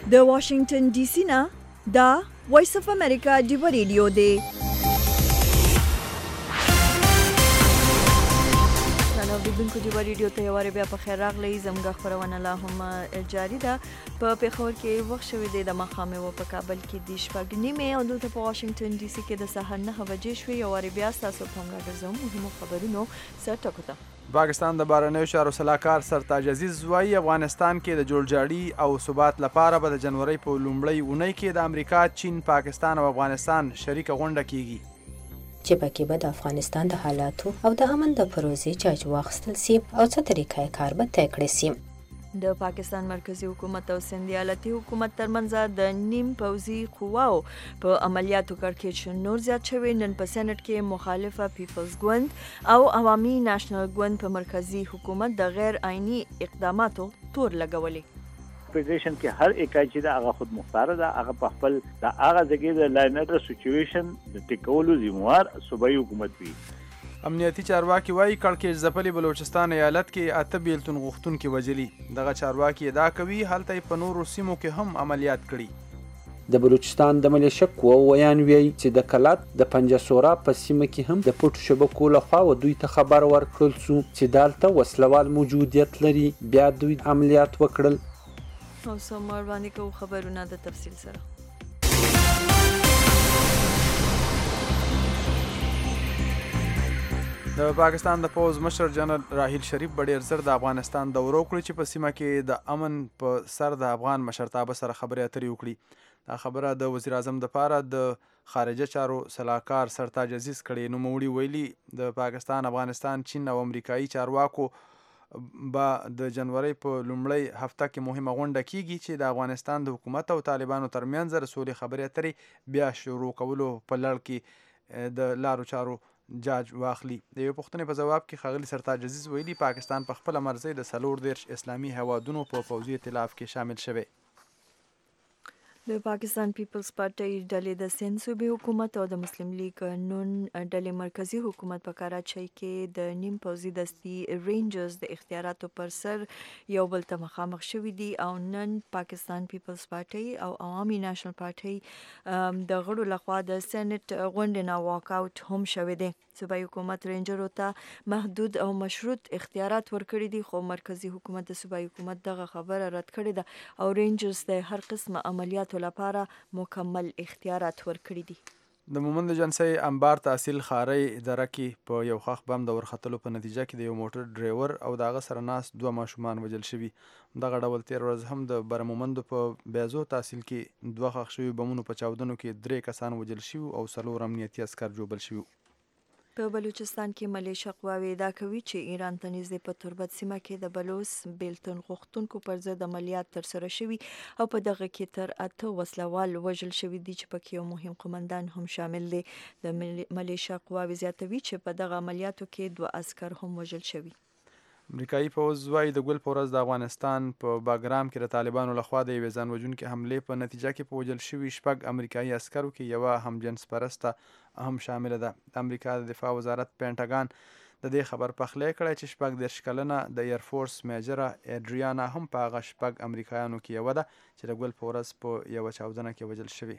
د واشنگټن ډي سي نه دا وایس اف امریکا ډیو ریډیو دی. اوریدونکو ډیو ریډیو ته یو بیا په خیر راغلی. زموږ خبرونه لا هم جاری ده. په پیښور کې وخت شوی دی د مخامه و په کابل کې د شپږ نیمه او دلته په واشنگټن ډي سي کې د سهار 9 بجې شوې. یو بیا تاسو په موږ راځم مهمو خبرونو سره ټکوته. پاکستان د بهرنیو چارو سلاکار سرتاج عزیز وايي افغانستان کې د جوړجاړي او ثبات لپاره به د جنوري په لومړۍ اونۍ کې د امریکا، چین، پاکستان او افغانستان شریکه غونډه کیږي چې پکې به د افغانستان د حالاتو او د امن د پروژې جاج واخیستل سي او څه طریقې کار به طی کړی سي. د پاکستان مرکزی حکومت او سند ایالتي حکومت ترمنځ د نیم پوځي قواو په عملیاتو کړکېچ نور زیات شوی. نن په سېنات کې مخالفه پیپلز ګوند او عوامي نېشنل ګوند په مرکزی حکومت د غیر آئینی اقداماتو تور لګولې. فدریشن کې هر اکای چې دا هغه خود مختار ده، هغه په خپل د هغه ځای د لاینر سچويشن د ټیکولو ذمہوار صوبایي حکومت وي. امنیتي چارواکي وايي کړکېچ ځپلي بلوچستان ایالت کې 8 بیلتون غوښتونکي وژلي. دغه چارواکي ادعا کوي هلته په نورو سیمو کې هم عملیات کړي. د بلوچستان د ملیشه قوو ویان ویي چې د کلات د پنجسورا په سیمه کې هم د پټو شبکو لخوا دوی ته خبر ورکړل شو چې دالته وسلوال موجودیت لري. بیا دوی عملیات وکړل. او سمور باندې کو خبرونه د تفصیل سره. د پاکستان د پوز مشر جنرال راحیل شریف ډېر زر د افغانستان دورو کړی چې په سیمه کې د امن په سر د افغان مشرتابه سره خبرې اترې وکړي. دا خبره د وزیر اعظم دپاره د خارجه چارو سلاکار سرتاج عزیز کړی. نوموړي ویلي د پاکستان، افغانستان، چین او امریکایي چارواکو به د جنوري په لومړۍ هفته کې مهمه غونډه کیږي چې د افغانستان د حکومت او طالبانو ترمنځ د سولې خبرې اترې بیا شروع کولو په لړ کې د لارو چارو جاج واخلي. د یو پوښتنې په جواب کې ښاغلي سرتاج عزیز ویلي پاکستان په خپله مرضۍ د 40 اسلامي هیوادونو په پوځي ائتلاف کې شامل شوی. د پاکستان پیپلز پارټي ډلې د سند صوبې حکومت او د مسلم لیگ نون ډلې مرکزی حکومت په کراچۍ کې د نیم پوځي دستي رینجرز د اختیاراتو پر سر یو بل ته مخامخ شوي دي او نن پاکستان پیپلز پارټي او عوامي نېشنل پارټي د غړو لخوا د سېنات غونډې نه واک اوټ هم شوی دی. صوبایي حکومت رینجرو ته محدود او مشروط اختیارات ورکړي دي، خو مرکزی حکومت د صوبایي حکومت دغه خبره رد کړې ده او رینجرز د هر قسم عملیاتو لپاره مکمل اختیارات ورکړي دي. د مومند جنسي انبار تحصیل خارۍ دره کې په یو خښ بم د ورختلو په نتیجه کې د یو موټر ډرایور او د هغه سره ناست 2 ماشومان وژل شوي. دغه ډول تیر ورځ هم د برمومندو په بیزو تحصیل کې 2 ښخ شوي بمونو په چاودنو کې 3 کسان وژل شوي او 4 امنیتي عسکر ژوبل شوي. په بلوچستان کې ملیشه قواوې ادعا کوي چې ایران ته نږدې په تربت سیمه کې د بلوچ بیلتون غوښتونکو پر ضد عملیات ترسره شوي او په دغه کې تر 8 وسلوال وژل شوي دي چې پکې یو مهم قومندان هم شامل دی. د ملیشه قواوې زیاتوي چې په دغه عملیاتو کې 2 عسکر هم وژل شوي. امریکایي پوځ وايي د ګل په ورځ د افغانستان په باګرام کې د طالبانو لخوا د یوې ځان وژونکې حملې په نتیجه کې په وژل شوي 6 امریکایي عسکرو کې یوه هم جنس پرسته هم شامله ده. د امریکا د دفاع وزارت پینټاګان د دې خبر پخلی کړی چې 14 کلنه د ایرفورس میجره ایډریانا هم په هغه 6 امریکایانو کې یوه ده چې د ګل په ورځ په یوه چاودنه کې وژل شوي.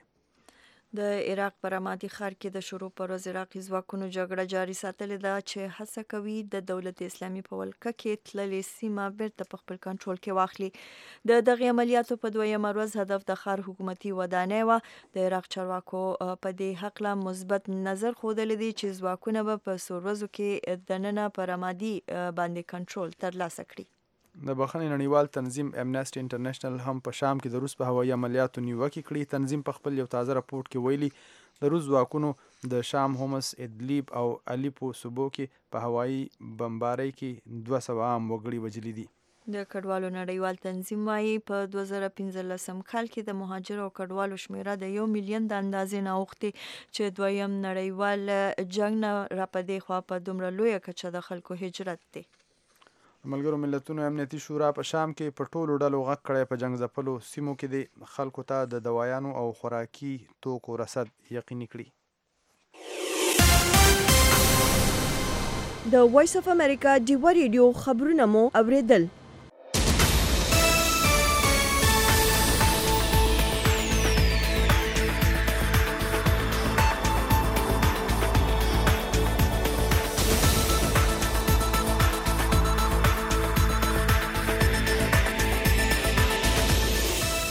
د عراق په رمادي ښار کې د شروع پر ورځ عراقي ځواکونو جګړه جاري ساتلې ده چې هڅه کوي د دولت اسلامي په ولکه کې تللې سیمه بیرته په خپل کنټرول کې واخلي. د دغه عملیاتو په 2مه ورځ هدف د ښار حکومتي ودانۍ وه. د عراق چارواکو په دې هکله مثبت نظر ښودلی دی چې ځواکونه به په څو ورځو کې دننه په رمادي باندې کنټرول ترلاسه کړي. د بخښنې نړیوال تنظیم امنسټي انټرنیشنل هم په شام کې د روس په هوایي عملیاتو نیوکې کړي. تنظیم په خپل یو تازه راپورټ کې ویلي د روس ځواکونو د شام، هومس، ادلیب او الیپو صوبو کې په هوایي بمبارۍ کې 200 عام وګړي وژلي دي. د کډوالو نړیوال تنظیم وايي په 2015 کال کې د مهاجرو او کډوالو شمیره د 1 میلیون د اندازې نه اوښتې چې دویم نړیوال جنګ نه راپدې خوا په دومره لویه کچه د خلکو هجرت دی. ملګرو ملتونو امنیتي شورا په شام کې په ټولو ډلو غږ کړی په جنګ ځپلو سیمو کې د خلکو ته د دوایانو او خوراکي توکو رسد یقیني کړي. د وایس اف امریکا ډیو ریډیو خبرونه مو اوریدل.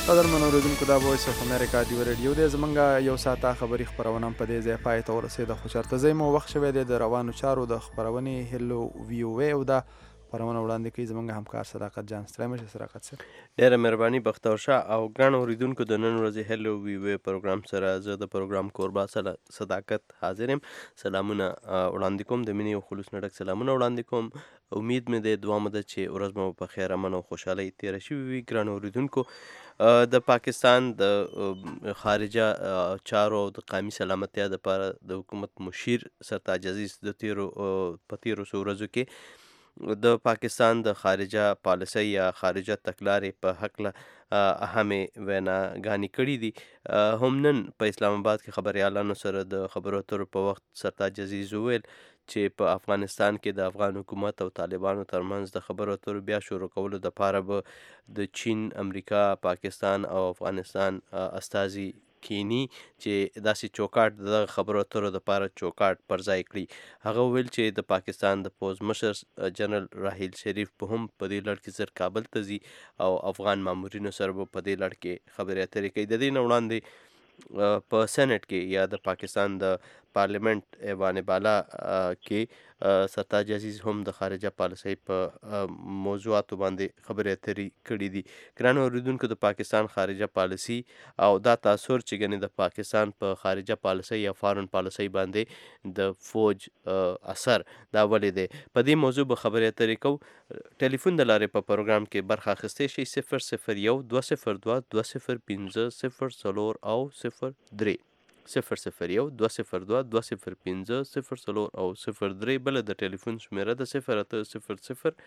قدرمنو اوریدونکو دا وایس اف امریکا دی ریډیو دی زمونږ یو ساعته خبري خبرونه په دې ځای پای ته ورسېده خو چېرته ځای مو وخت شوی دی د روانو چارو د خپرونې هلو ویو وی او دا خپرونه وړاندې کوي زمونږ همکار صداقت جان ستړی مشه صداقت صاحب ډېره مهرباني بختور شاه او ګران اوریدونکو د نن ورځې هلو ویو وی پروګرام سره زه د پروګرام کوربا صداقت حاضر یم سلامونه وړاندې کوم د مینې او خلوص نه ډک سلامونه وړاندې کوم امید مې دی دعا مې ده چې ورځ مو په خیر امن او خوشحالۍ تېره شوې وي ګران اوریدونکو د پاکستان د خارجه چارو او د قومي سلامتیا دپاره د حکومت مشیر سرتاج عزیز په تیرو څو ورځو کې د پاکستان د خارجه پالیسۍ یا خارجه تګلارې په هکله اهمې ویناګانې کړي دي هم نن په اسلام آباد کې خبریالانو سره د خبرو اترو په وخت سرتاج عزیز وویل چې په افغانستان کې د افغان حکومت او طالبانو ترمنځ د خبرو اترو بیا شروع کولو دپاره به د چین، امریکا، پاکستان او افغانستان استازي کینی چې داسې چوکاټ د خبرو اترو دپاره چوکاټ پر ځای کړي. هغه وویل چې د پاکستان د پوځ مشر جنرال راحیل شریف په هم په دې لړ کې زر کابل ته ځي او افغان مامورینو سره به په دې لړ کې خبرې اترې کوي. د دې نه وړاندې په سینټ کې یا د پاکستان د پارلیمنت ایوان بالا کې سرتاج عزیز هم د خارجه پالیسۍ په موضوعاتو باندې خبرې اترې کړي دي. ګرانو اوریدونکو د پاکستان خارجه پالیسي او دا تاثر چې ګنې د پاکستان په خارجه پالیسۍ یا فارن پالیسۍ باندې د فوج اثر دا ولې دی په دې موضوع به خبرې اترې کوو. ټلیفون د لارې په پروګرام کې برخه اخیستی شئ 001 202 205 0 او 03 001 202 205 0 او 03 بله د ټلیفون شمیره د 0800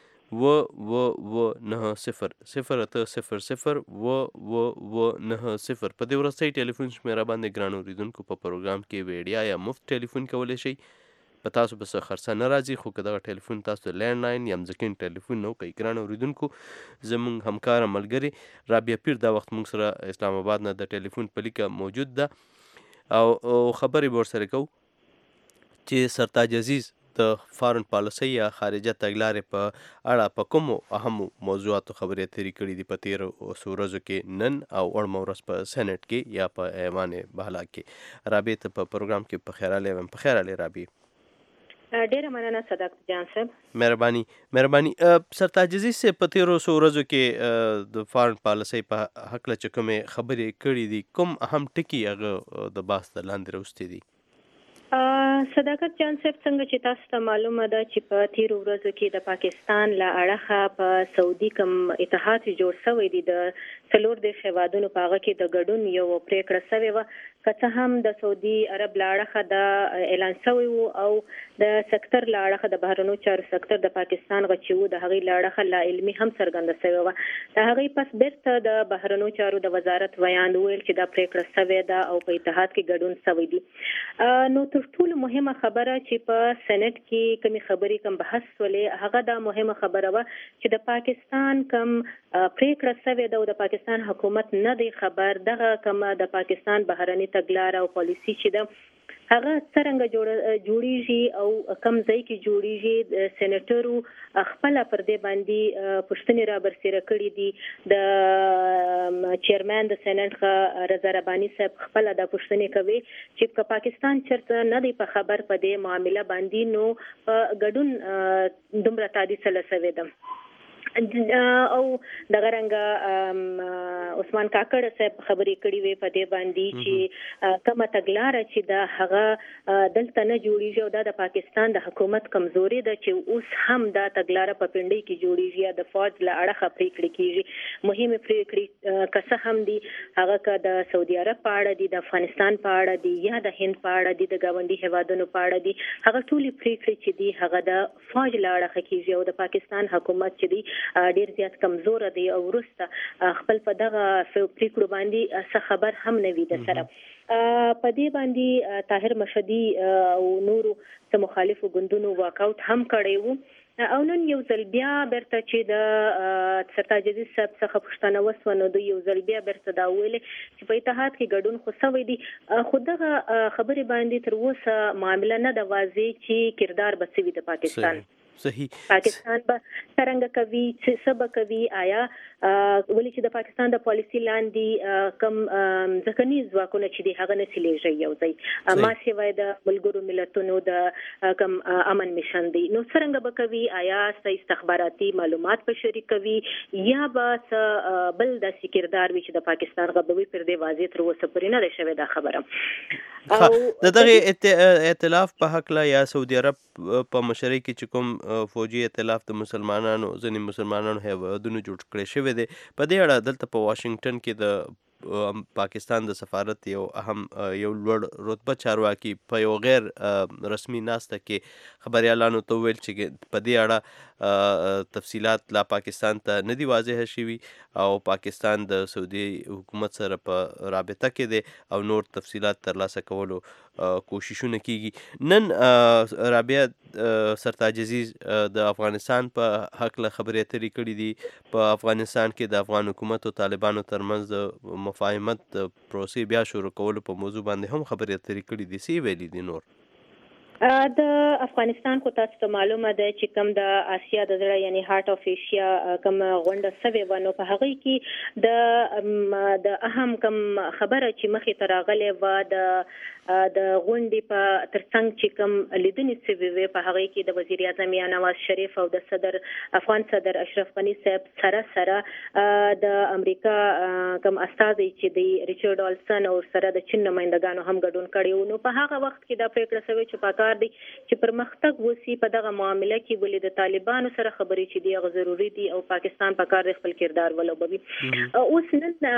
و90 0800 و90 په دې وروستۍ ټلیفون شمیره باندې ګران اوریدونکو په پروګرام کې ویډیا یا مفت ټلیفون کولی شئ. په تاسو به څه خرڅه نه راځي خو که دغه ټلیفون تاسو لینډ لاین یا مځکین ټلیفون نه وکړئ. ګران اوریدونکو زموږ همکاره ملګرې رابعه پیر دا وخت موږ سره اسلام آباد نه د ټلیفون په لیکه موجود ده او خبرې به ورسره کوو چې سرتاج عزیز د فارن پالیسۍ یا خارجه تګلارې په اړه په کومو اهمو موضوعاتو خبرې اترې کړي دي په تېرو څو ورځو کې نن او وړمه ورځ په سینټ کې یا په ایوان بالا کې. رابعې ته په پروګرام کې په خیر راغلی. په خیر راغلی رابعې. ډیره مننه صداقت جان صاحب. مهرباني. سرتاج عزیز صاحب په تېرو څو ورځو کې د فارن پالیسۍ په هکله چې کومې خبرې کړي دي کوم اهم ټکي هغه د بحث د لاندې راوستي دي؟ صداقت جان صاحب څنګه چې تاسو ته معلومه ده چې په تیرو ورځو کې د پاکستان له اړخه په سعودي کوم اتحاد جوړ شوی دی د 14 هیوادونو په هغه کې د ګډون یو پریکړه شوې وه که څه هم د سعودي عرب له اړخه دا اعلان شوی و او د سکتر له اړخه د بهرنیو چارو سکتر د پاکستان غچي و د هغې له اړخه لا علمي هم څرګنده شوې وه. د هغې پس بیرته د بهرنیو چارو د وزارت ویان وویل چې دا پریکړه شوې ده او په اتحاد کې ګډون شوی دی. نو تر ټولو مهمه خبره چې په سېنات کې کومې خبرې کوم بحث ولې هغه دا مهمه خبره وه چې د پاکستان کوم پریکړه شوې ده او د پاکستان حکومت نه دی خبر دغه کوم د پاکستان بهرني تګلاره او پالیسي چې ده هغه څرنګه جوړیږي او کوم ځای کې جوړیږي. سېنیټرو خپل پر دې باندې پوښتنې را برسېره کړي دي. د چیرمن د سېنات رضا رباني صاحب خپل د پوښتنې کوي چې په پاکستان چرته نه دی په خبر په دې معاملې باندې نو په ګډون دومره تادیس لسوي ده او دغه رنګه عثمان کاکړ صاحب خبرې کړې وې په دې باندې چې کومه تګلاره چې د هغه دلته نه جوړیږي او د پاکستان د حکومت کمزوري ده چې اوس هم دا تګلاره په پنډۍ کې جوړیږي یا د فوج له اړخه پریکړې کیږي. مهمه پریکړې که هم دي هغه که د سعودي عرب په اړه دي د افغانستان په اړه دي یا د هند په اړه دي د ګاونډي هیوادونو په اړه دي هغه ټولې پریکړې چې دي هغه د فوج له اړخه کیږي او د پاکستان حکومت چې دی ډیر زیات کمزور دی او وروسته خپل په دغه پریکړو باندې څه خبر هم نه وي د سره. په دې باندې طاهر مشهدي او نورو مخالفو ګوندونو واکاوټ هم کړی وو او نن یو ځل بیا برته چې د سرتاج عزیز صاحب څخه پوښتنه وسوه نو د یو ځل بیا برته دا ویلې چې په اتحاد کې ګډون خو شوی دی خو دغه خبرې باندې تر اوسه معامله نه ده واضح چې کردار به څه وي د پاکستان. صحیح. پاکستان به څرنګه کوي چې څه کوي، آیا ولې چې د پاکستان د پالیسي لاندې کم ځکني ځواکونه چې دی هغه نه سلیږي یو ځای ما سیوای د ملګرو ملتونو د کم امن میشن دی، نو څرنګه به کوي؟ آیا استخباراتي معلومات به شریکوي یا به بل د سکردار وي چې د پاکستان غبوي پر دی واضح تر اوسه پورې نه شوی دا خبره. او د دغه ائتلاف په حق لا یا سعودي عرب په مشرۍ کې چې کوم فوجي ائتلاف د مسلمانانو ځینې مسلمانانو هیوادونو جوړ کړی شوی دی، په دې اړه دلته په واشنگټن کې د پاکستان د سفارت یو لوړ رتبه چارواکي په یو غیر رسمي ناسته کې خبريالانو ته ویل چې په دې اړه تفصیلات لا پاکستان ته نه دي واضح شوي او پاکستان د سعودي حکومت سره په رابطه کې دی او نور تفصیلات ترلاسه کولو کوششونه کیږي. نن رابعه سرتاج عزیز د افغانستان په حق له خبرې اترې کړې دي. په افغانستان کې د افغان حکومت او طالبانو ترمنځ د مفاهمت پروسې بیا شروع کولو په موضوع باندې هم خبرې اترې کړې دي. څه ویلي دي نور؟ د افغانستان خو تاسو ته معلومه ده چې کوم د آسیا د زړه یعنی هارت اف ایشیا کوم غونډه سوي ونه په هغه کې د اهم کوم خبره چې مخې ته راغلې و د غونډې په ترڅنګ چې کوم لیدنې سوي وي په هغه کې د وزیر اعظم نواز شریف او د افغان صدر اشرف غنی صاحب سره د امریکا کوم استازي چې د ریچارډ آلسن او سره د چین نمائندګانو هم ګډون کړي، نو په هغه وخت کې دا پریکړه شوې چې پکار دي چې پرمختګ وسی په دغه معاملې کې ولې د طالبانو سره خبرې چې دی غو ضروری دي او پاکستان پکار د خپل کردار ولوبوي. اوس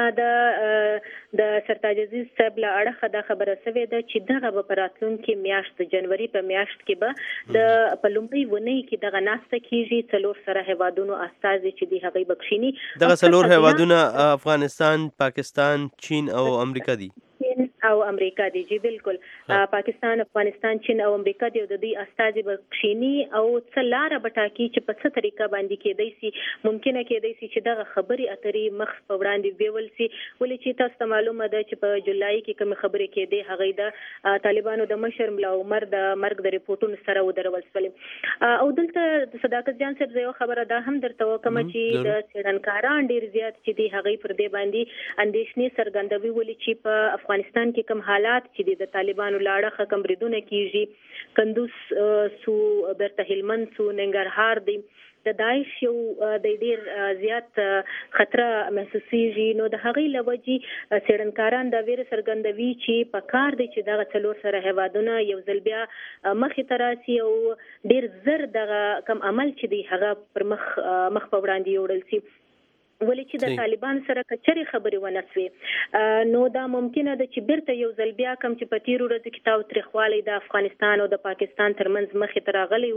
نن د سرتاج عزیز صاحب له اړه دا خبره شوې ده چې دغه په راتلونکي میاشت د جنوري په میاشت کې به د پلومبي ونی کې دغه ناسته کیږي څلور سره هیوادونو استازي چې دی هغه بخښینی. دغه څلور هیوادونه افغانستان، پاکستان، چین او امریکا دي. او امریکا دی جی بالکل پاکستان، افغانستان، چین او امریکا دی د دې استازي بخښینی او څلاره بټاکی چې په څه طریقه باندې کېدای شي ممکنه کېدای شي چې دغه خبري اترې مخ په وړاندې بیول شي، ولې چې تاسو معلومه ده چې په جولای کې کوم خبرې کېدې هغه د طالبانو د مشر ملا عمر د مرګ د ریپورتونو سره ودرول شول. او دلته د صداقت جان صاحب یو خبره ده هم درته وکم چې د سیډنکاران ډیر زیات چې دی هغه پر دې باندې اندېښنې څرګندوي، ولې چې په افغانستان کې کوم حالات چې د طالبانو لاړه کم بریدونه کیږي، کندوز سو برته هلمند سو ننګرهار دی د داعش یو د ډیر زیات خطر محسوسیږي، نو د هغې لوجي سیډنکاران د ویر سرګندوي چې په کار دی چې دغه څلور سره هیوادونه یو ځل بیا مخې ته راسي او ډیر زر دغه کم عمل چې دی هغه پر مخ په وړاندې وړل شي، ولې چې د طالبان سره کچري خبرې ونسوي نو دا ممکنه ده چې بیرته یو ځل بیا کم چې په تیرو ورځو کې تاوتریخوالی د افغانستان او د پاکستان ترمنځ مخې ته راغلی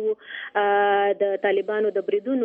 و د طالبانو د بریدونو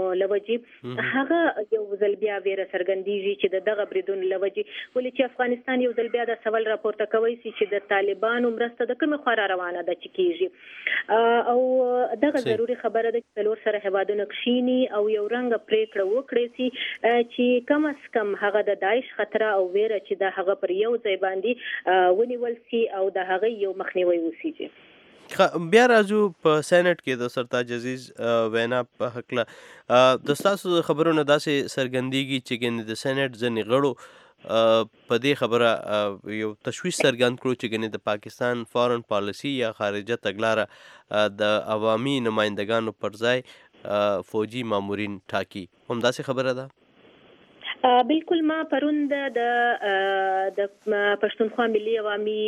لوجې هغه یو ځل بیا ویره څرګندېږي چې دغه بریدونو لوجې، ولې چې افغانستان یو ځل بیا د سوال راپورته کوي چې د طالبانو مرسته د کومې خوا را روانه ده چې کیږي، او دغه ضروري خبره ده چې څلور سره هیوادونه کښینی او یو رنګه پریکړه وکړي چې کم از کم هغه د داعش خطر او ویره چې د هغه پر یو ځای باندې ونیول سي او د هغه یو مخنیوي وسیږي. بیا راځو په سېنات کې د سرتاج عزیز وینا په حق له د تاسو خبرونه داسې سرګندېږي چې ګنې د سېنات ځنې غړو په دې خبره یو تشویش څرګند کړو چې ګنې د پاکستان فارن پالیسي یا خارجه تګلاره د عوامي نمائندګانو پر ځای فوجي مامورین ټاکي، هم داسې خبره ده؟ بالکل ما پرون د پښتونخوا ملي عوامي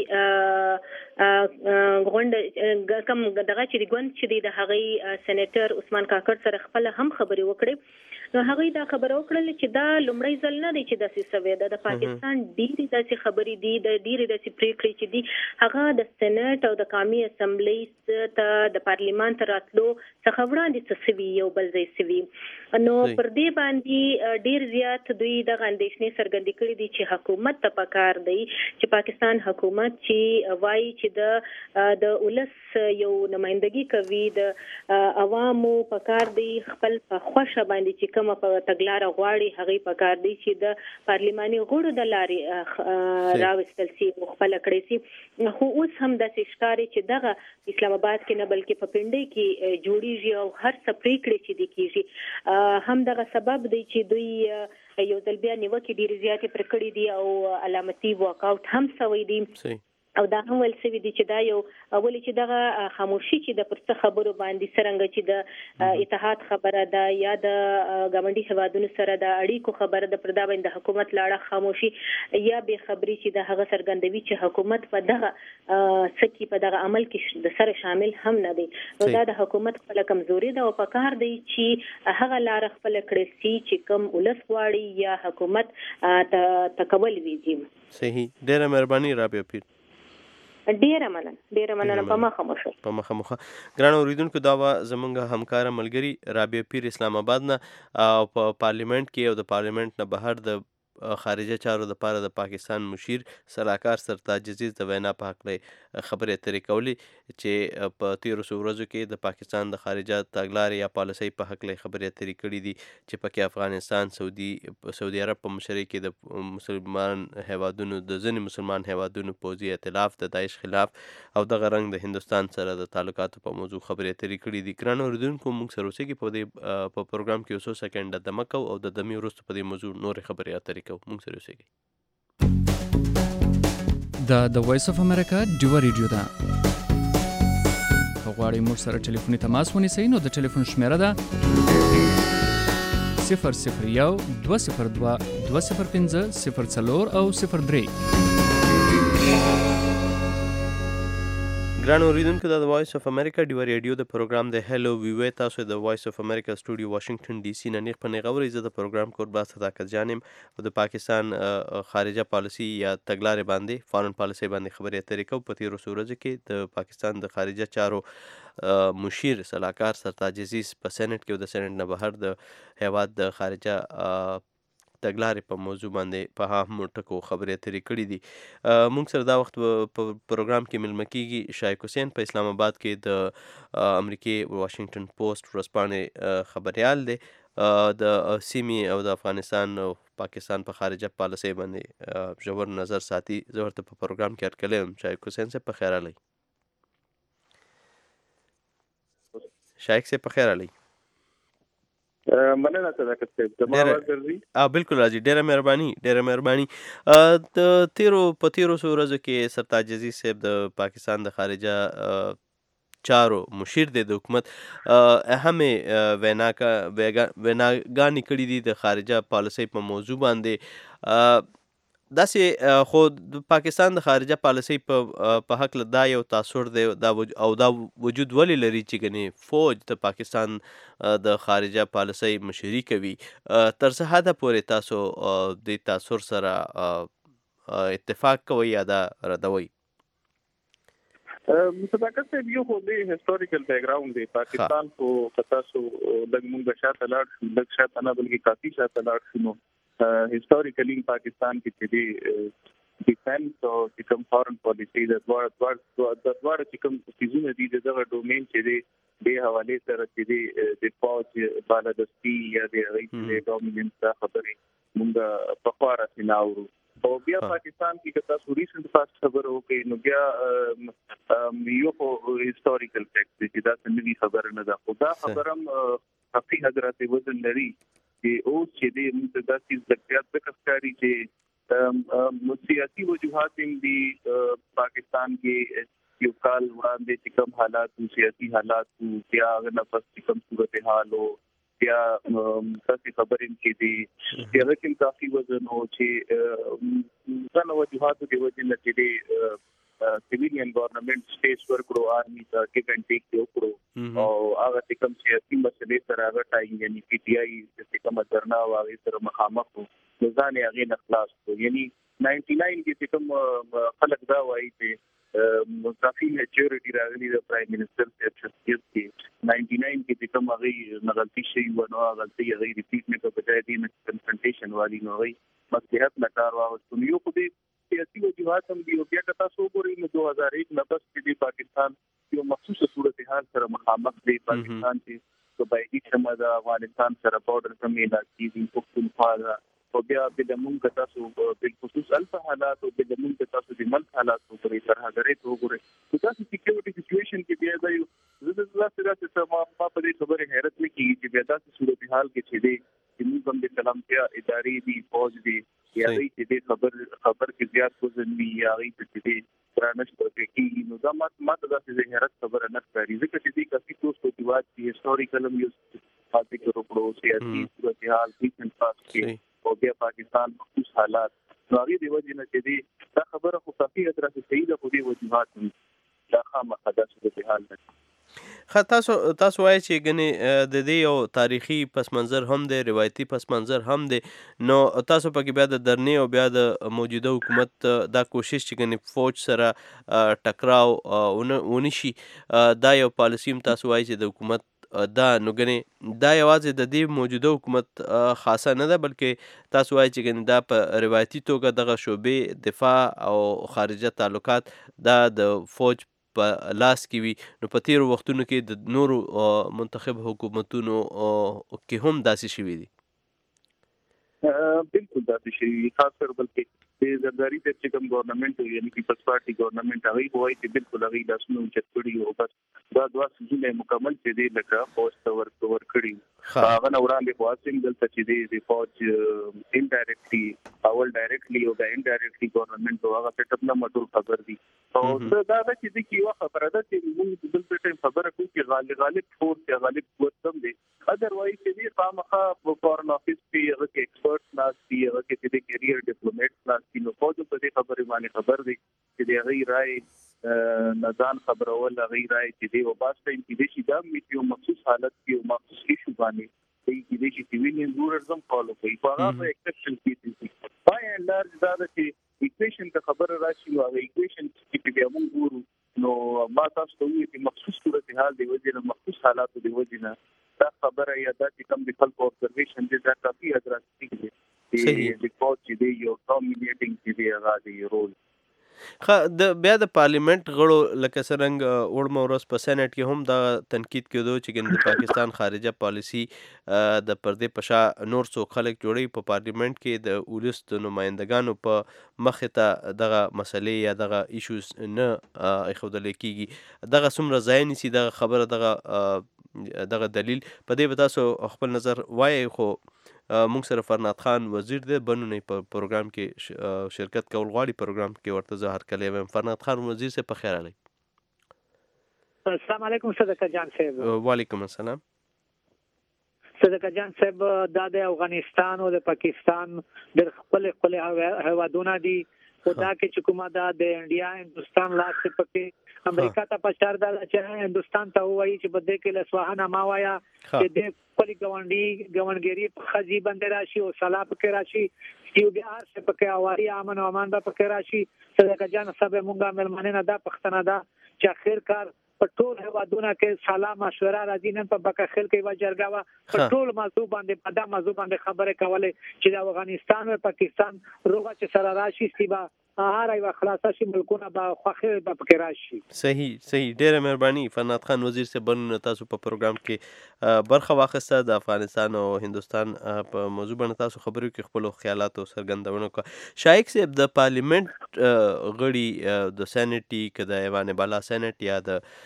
غونډه کوم دغه چې غونډ چې د هغې سېنیټر عثمان کاکړ سره خپل هم خبرې وکړې، نو هغه دا خبره وکړل چې دا لومړی ځل نه دی چې داسې سوي ده، د پاکستان ډېرې داسې خبرې دي، د ډېرې داسې پریکړې چې دي هغه د سېنات او د قومي اسمبلی ته د پارلیمان ته راتلو څخه وړاندې څه سوي یو بل ځای سوي، نو پر دې باندې ډېر زیات دوی دغه اندېښنې څرګندې کړې دي چې حکومت ته پکار دی چې پاکستان حکومت چې وایي چې د ولس یو نمائندګي کوي د عوامو په کار دی خپل په خوښه باندې چې کومه په تګلارې غواړي هغه په کار دی چې د پارلماني غړو د لارې راوستل سي خپل کړی سي خو اوس هم د ښکاری چې دغه اسلام آباد کې نه بلکې په پنډۍ کې جوړیږي او هر څه پریکړې چې د کیږي هم دغه سبب دی چې دوی یو ځل بیا نیوکې ډېرې زیاتې پر کړې دي او علامتي واکاوټ هم شوی دی او دا هم ول سوي دي چې دا یو اولی چې دغه خاموشي چې د پرڅ خبرو باندې څنګه چې د اتحاد خبره ده یا د ګاونډي هوادونو سره د اړیکو خبره ده پر دا باندې حکومت لاړه خاموشي یا به خبري چې د هغه سرګندوي چې حکومت په دغه سکی په دغه عمل کې د سره شامل هم نه دي نو دا د حکومت خپل کمزوري ده او په کار دی چې هغه لار خپل کړی سي چې کم ولس واړي یا حکومت تکول ویږي. صحیح، ډیره مهرباني رابعه پیر. ډیره مننه په مخه مخه ګران اوریدونکو دا زمونږ همکار ملګری رابعه پیر اسلام آباد نه او په پارلیمنت کې او د پارلیمنت نه بهر د خارجه چارو د پاره د پاکستان مشیر سلاکار سرتاج عزیز د وینا په حق له خبرې اترې کولې چې په 13 ورځو کې د پاکستان د خارجه تګلارې یا پالیسۍ په حق له خبرې اترې کړې دي چې پکې افغانستان سعودي عرب په مشرۍ کې د مسلمان هیوادونو د ځینې مسلمان هیوادونو پوځي ائتلاف د داعش خلاف او دغه رنګ د هندوستان سره د تعلقاتو په موضوع خبرې اترې کړې دي. ګران اوریدونکو موږ سره اوسئ په دې په پروګرام کې اوسو سکند دمه کو او د دمې وروسته په دې موضوع نور خبرې اترې موږ سره اوسئ. د وایس اف امریکا ډیو ریډیو ده. غواړئ موږ سره ټلیفوني تماس ونیسئ نو د ټلیفون شمیره ده 001 202 205 04 او 03. ګران اوریدونکو دا د وایس اف امریکا ډیو ریډیو د پروګرام د هلو وی تاسو د وایس اف امریکا سټوډیو واشنگټن ډي سي نه نیغ په نیغه ورې زه د پروګرام کوربا صداقت جانم او د پاکستان خارجه پالیسي یا تګلارې باندې فارن پالیسي باندې خبرې اترې کوو. په 13 ورځو کې د پاکستان د خارجه چارو مشیر سلاکار سرتاج عزیز په سېنات کې او د سېنات نه بهر د هیواد د خارجه تګلارې په موضوع باندې په هامو ټکو خبرې اترې کړې دي. موږ سره دا وخت په پروګرام کې ملمه کیږي شایق حسین په اسلام آباد کې د امریکې واشنگټن پوسټ ورځپاڼې خبریال دی د سیمې او د افغانستان او پاکستان په خارجه پالیسۍ باندې ژور نظر ساتي. زه ورته په پروګرام کې ارکلی یم. شایق حسین صاحب په خیر راغلی. شایق صاحب په خیر راغلی. مننه صداقت صاحب زما आवाज درځي؟ بالکل راځي. ډیره مهرباني. د 13 ورځو کې سرتاج عزیز صاحب د پاکستان د خارجه چارو مشیر دی د حکومت اهمې ویناګانې کړي دي د خارجه پالیسۍ په موضوع باندې. داسې خو د پاکستان د خارجه پالیسۍ په حق له دا یو تاثر دی دا وجود ولې لري چې ګنې فوج د پاکستان د خارجه پالیسۍ مشري کوي. تر څه حده پورې تاسو د تاثر سره اتفاق کوئ یا دا ردوئ؟ صداقت صاحب یو خو د هیستوریکل بیک ګراوند دی. پاکستان خو تاسو لږ مونږ شاته لاړ شو، لږ شاته نه بلکې کافي شاته لاړ شو. نو هیستوریکلی پاکستان کې چې ډیفنس او چې کوم فارن پالیسي د دوار چې کوم سیزونه دي دغه ډومین چې دی د حواله سره چې د فوج بالادستی یا د رئیس ډومیننس خبرې مونږ په خورا سيناورو او بیا پاکستان کې تاسو ریسنت فاست خبر وکړي نو بیا یو هیستوریکل فیکټ چې دا څنګه خبر نه ده. خدا خبرم حقیقت حضرت وزن لري چې او چې د موږ د تاسو د اختیار د کفاري چې سیاسي وجوهات دي پاکستان کې یو کال وړاندې چې کوم حالات سیاسي حالات بیا نفس چې کوم صورتحال او بیا تاسو خبرین کې دي چې هغه کافي وزن او چې څنګه وجوهات د وجه نه چې سیویلین ګورنمنت سټیټس ورکړو آرمي ته کې کنټیک وکړو او هغه کوم سیاسي مسلې سره هغه ټایم یعنی پی ټی آی چې کوم درنا او هغه سره مخامخ ځان یې هغه نخلاص کو. یعنی 99 کې کوم خلک دا وایي چې کافي میچورټی راغلی د پرایم منسٹر صاحب شخصیت کې 99 کې کوم هغه غلطي شي ونه غلطي هغه ریپیټ نه په بجای دي کنسنټریشن والی نو وي مصلحت لکار واغستو. یو خو دې سیاسي وجوهات هم دي او بیا که تاسو وګورئ نو 2001 نه بس د پاکستان یو مخصوصه صورتحال سره مخامخ دی. پاکستان چې صوبایي سیمه د افغانستان سره بورډر ته میلاد کیږي پښتونخوا ده او بیا د موږ تاسو په خصوص الف حالات او د موږ تاسو د ملک حالات وګورئ ترهګرۍ ته وګورئ نو تاسو سکیورټي سچويشن کې بیا دا یو زړه سره ما په دې خبره حیرت نه کیږي چې بیا تاسو صورتحال کې چې دی چې موږ هم د سلامتیا ادارې دي فوج دي یا چې دې خبر کې زیات وزن وي یا چې دې پرانش پرکې نو دا ماته دا چې حیرت خبره نه کوي ځکه چې دې کافي څه دیوات دي هیستوریکل هم یو پاتې کړو سیاسي صورتحال ریسنت پاس کې او بیا پاکستان خصوص حالات نو هغه دی وجه نه چې دې دا خبره خو کافي اتره صحیح ده خو دې وجوهات دا خامخا د صورتحال ده. تاسو وایي چې ګنې د دې یو تاریخي پس منظر هم دی روایتي پس منظر هم دی نو تاسو پکې بیا د درنې او بیا د موجوده حکومت دا کوشش چې ګنې فوج سره ټکراو ونشي دا یو پالیسی هم تاسو وایي چې د حکومت دا نو ګنې دا یوازې د دې موجوده حکومت خاصه نه ده بلکې تاسو وایي چې ګنې دا په روایتي توګه دغه شعبې دفاع او خارجه تعلقات دا د فوج په لاس کې وي نو په تیرو وختونو کې د نورو منتخب حکومتونو کې هم داسې شوي دي. بالکل داسې شوي خاص کر بلکې د زرداری د چې کوم ګورنمنت یعنی پیپلز پارټي ګورنمنت هغه وایي چې بالکل هغه داسنو چت کړي او بس دا دوه سيزونه مکمل چې دی لکه فوج ور کړی هغه نو وړاندې په واسطه دلته چې دی فوج انډایرکټلی اول ډایرکټلی او د انډایرکټلی ګورنمنت هغه سیټ اپ نه مټول خبر دي او دا چې د کیو خبره ده چې موږ دلته ټیم خبره کوو چې غالب فورس یا غالب قوت هم دي اذروایز چې دی خامخا په فورن افیس کې هغه ایکسپرټس ناس دي هغه کې د کیریئر ډیپلوماټس ناس دي نو فوج په دې خبره باندې خبر دي چې دی هغه رائے نزان خبرول هغه رائے چې دی او باسته چې دی دا میو مخصوص حالت کې او مخصوص ایشو باندې چې دی چې سیویلین رولرزم فالو کوي په هغه ایکسپشن کې بای اینڈ لارج دا چې ایکویشن ته خبر راشي او ایکویشن چې بیا موږ ګورو نو ما تاسو ته وایي چې مخصوص صورتحال دی وجه مخصوص حالات دی وجه دا خبره یا دا چې کوم د خلکو observation دي دا کافي ادراسي دي چې د فوج چې دی یو ډومینیټینګ چې دی هغه دی رول د بیا د پارلیمنت غړو لکه څنګه وړمه ورځ په سېنات کې هم دا تنقید کېدو چې د پاکستان خارجه پالیسی د پردې په شا نور څو خلک جوړي په پارلیمنت کې د ولس د نمائندګانو په مخ ته دغه مسلې یا دغه ایشوز نه ایښودل کېږي دغه څومره ځای نیسي دغه خبره دغه دلیل په دې به تاسو خپل نظر وایي خو موږ سره فرناد خان وزیر دی بنونه په پروګرام کې شرکت کول غواړي پروګرام کې ورته زه هرکلی وایم فرناد خان وزیر صاحب په خیر علي. السلام علیکم صدقه جان صاحب. وعلیکم السلام. صدقه جان صاحب دا د افغانستان او د پاکستان د خپل هوادونه دي او دا کې چې کومه دا د انډیا هندستان لاس پکې امریکا ته پچار دا چې هندستان ته وایي چې بده کې لسواهنه ما وایا چې د خپل ګوندګری په خزي باندې راشي او صلاح پکې راشي یو بیا څه پکې اواري امن او امان دا پکې راشي صدقه جان صاحب مونږه ملمنه نه دا پښتنه دا چې اخر کار په ټول هوادونه کې سلام مشوره راځي نن په بکخل کې وجرګاوه په ټول موضوع باندې په دا موضوع باندې خبره کوله چې د افغانستان او پاکستان روغه چې سره راشي سیبا هر یو خلاصه شي ملکونه به خوخه به پکې راشي. صحیح ډیره مهرباني فرناد خان وزیر صاحب بنونه تاسو په پروګرام کې برخه واخیسته د افغانستان او هندستان په موضوع باندې تاسو خبرو کې خپل خیالات او سرګندونه وکړه. شایق صاحب د پارلیمنت غړي د سېنټي کده ایوان بالا سېنټ یا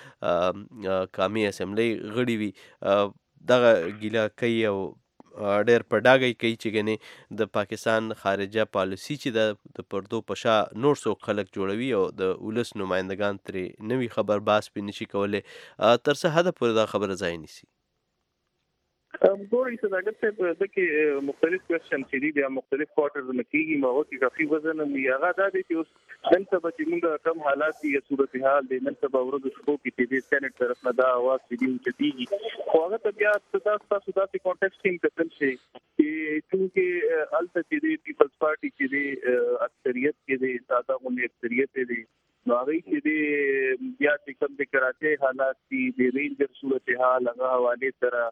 د قومي اسمبلی غړي وي دغه ګیله کوي او ډېر په ډاګه کوي چې ګنې د پاکستان خارجه پالیسي چې د پردو په شا نور څوک خلک جوړوي او د ولس نمائندګان ترې نوي خبر باس پې نشي کولی تر څه حده پورې دا خبره ځای نیسي. ګورئ صداقت صاحب د کې مختلف کوېسچن چې دي بیا مختلف کوارټرز نه کېږي ما وکړي کافي وزن هم وي هغه دا دی چې اوس نن سبا چې موږ کم حالات دي یا صورتحال دی نن سبا ورځو شپو کې چې د سېنټ طرف نه دا اواز چې دي اوچتېږي خو هغه ته بیا تاسو داسې کانټیکسټ هم کتل شي چې چونکې هلته چې دی پیپلز پارټي چې دی اکثریت کې دی ساده غونډې اکثریت دی نو هغه چې دی بیا چې کوم د کراچۍ حالات دي د رینجر صورتحال هغه حوالې سره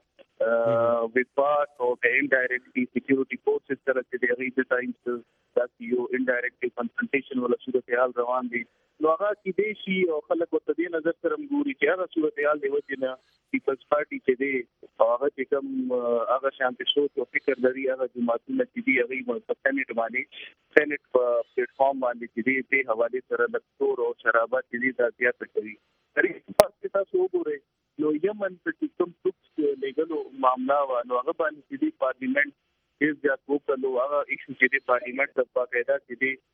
وفاق او د انډایرکټلی سکیورټي فورسز سره چې دی هغې د تاینس داسې یو انډایرکټ کنفرنټیشن ولا صورتحال روان دي نو هغه کې دی شي او خلک ورته دې نظر سره ګوري چې هغه صورتحال دی وجنه پیپلز پارټي چې دی هغه چې کوم هغه شانتي سوچ او فکر لري هغه جماعتونه چې دی هغه په سېنات باندې په پلیټ فارم باندې چې دی په حواله سره لکتور او شرابات چې دی دا زیات کوي هرې په څه تاسو وګورئ نو یمن په کوم څه لیګلو معاملہ و نو هغه باندې چې دی پارلیمنت هیڅ ځات وکړو هغه ایشو چې دی پارلیمنت د باقاعده چې دی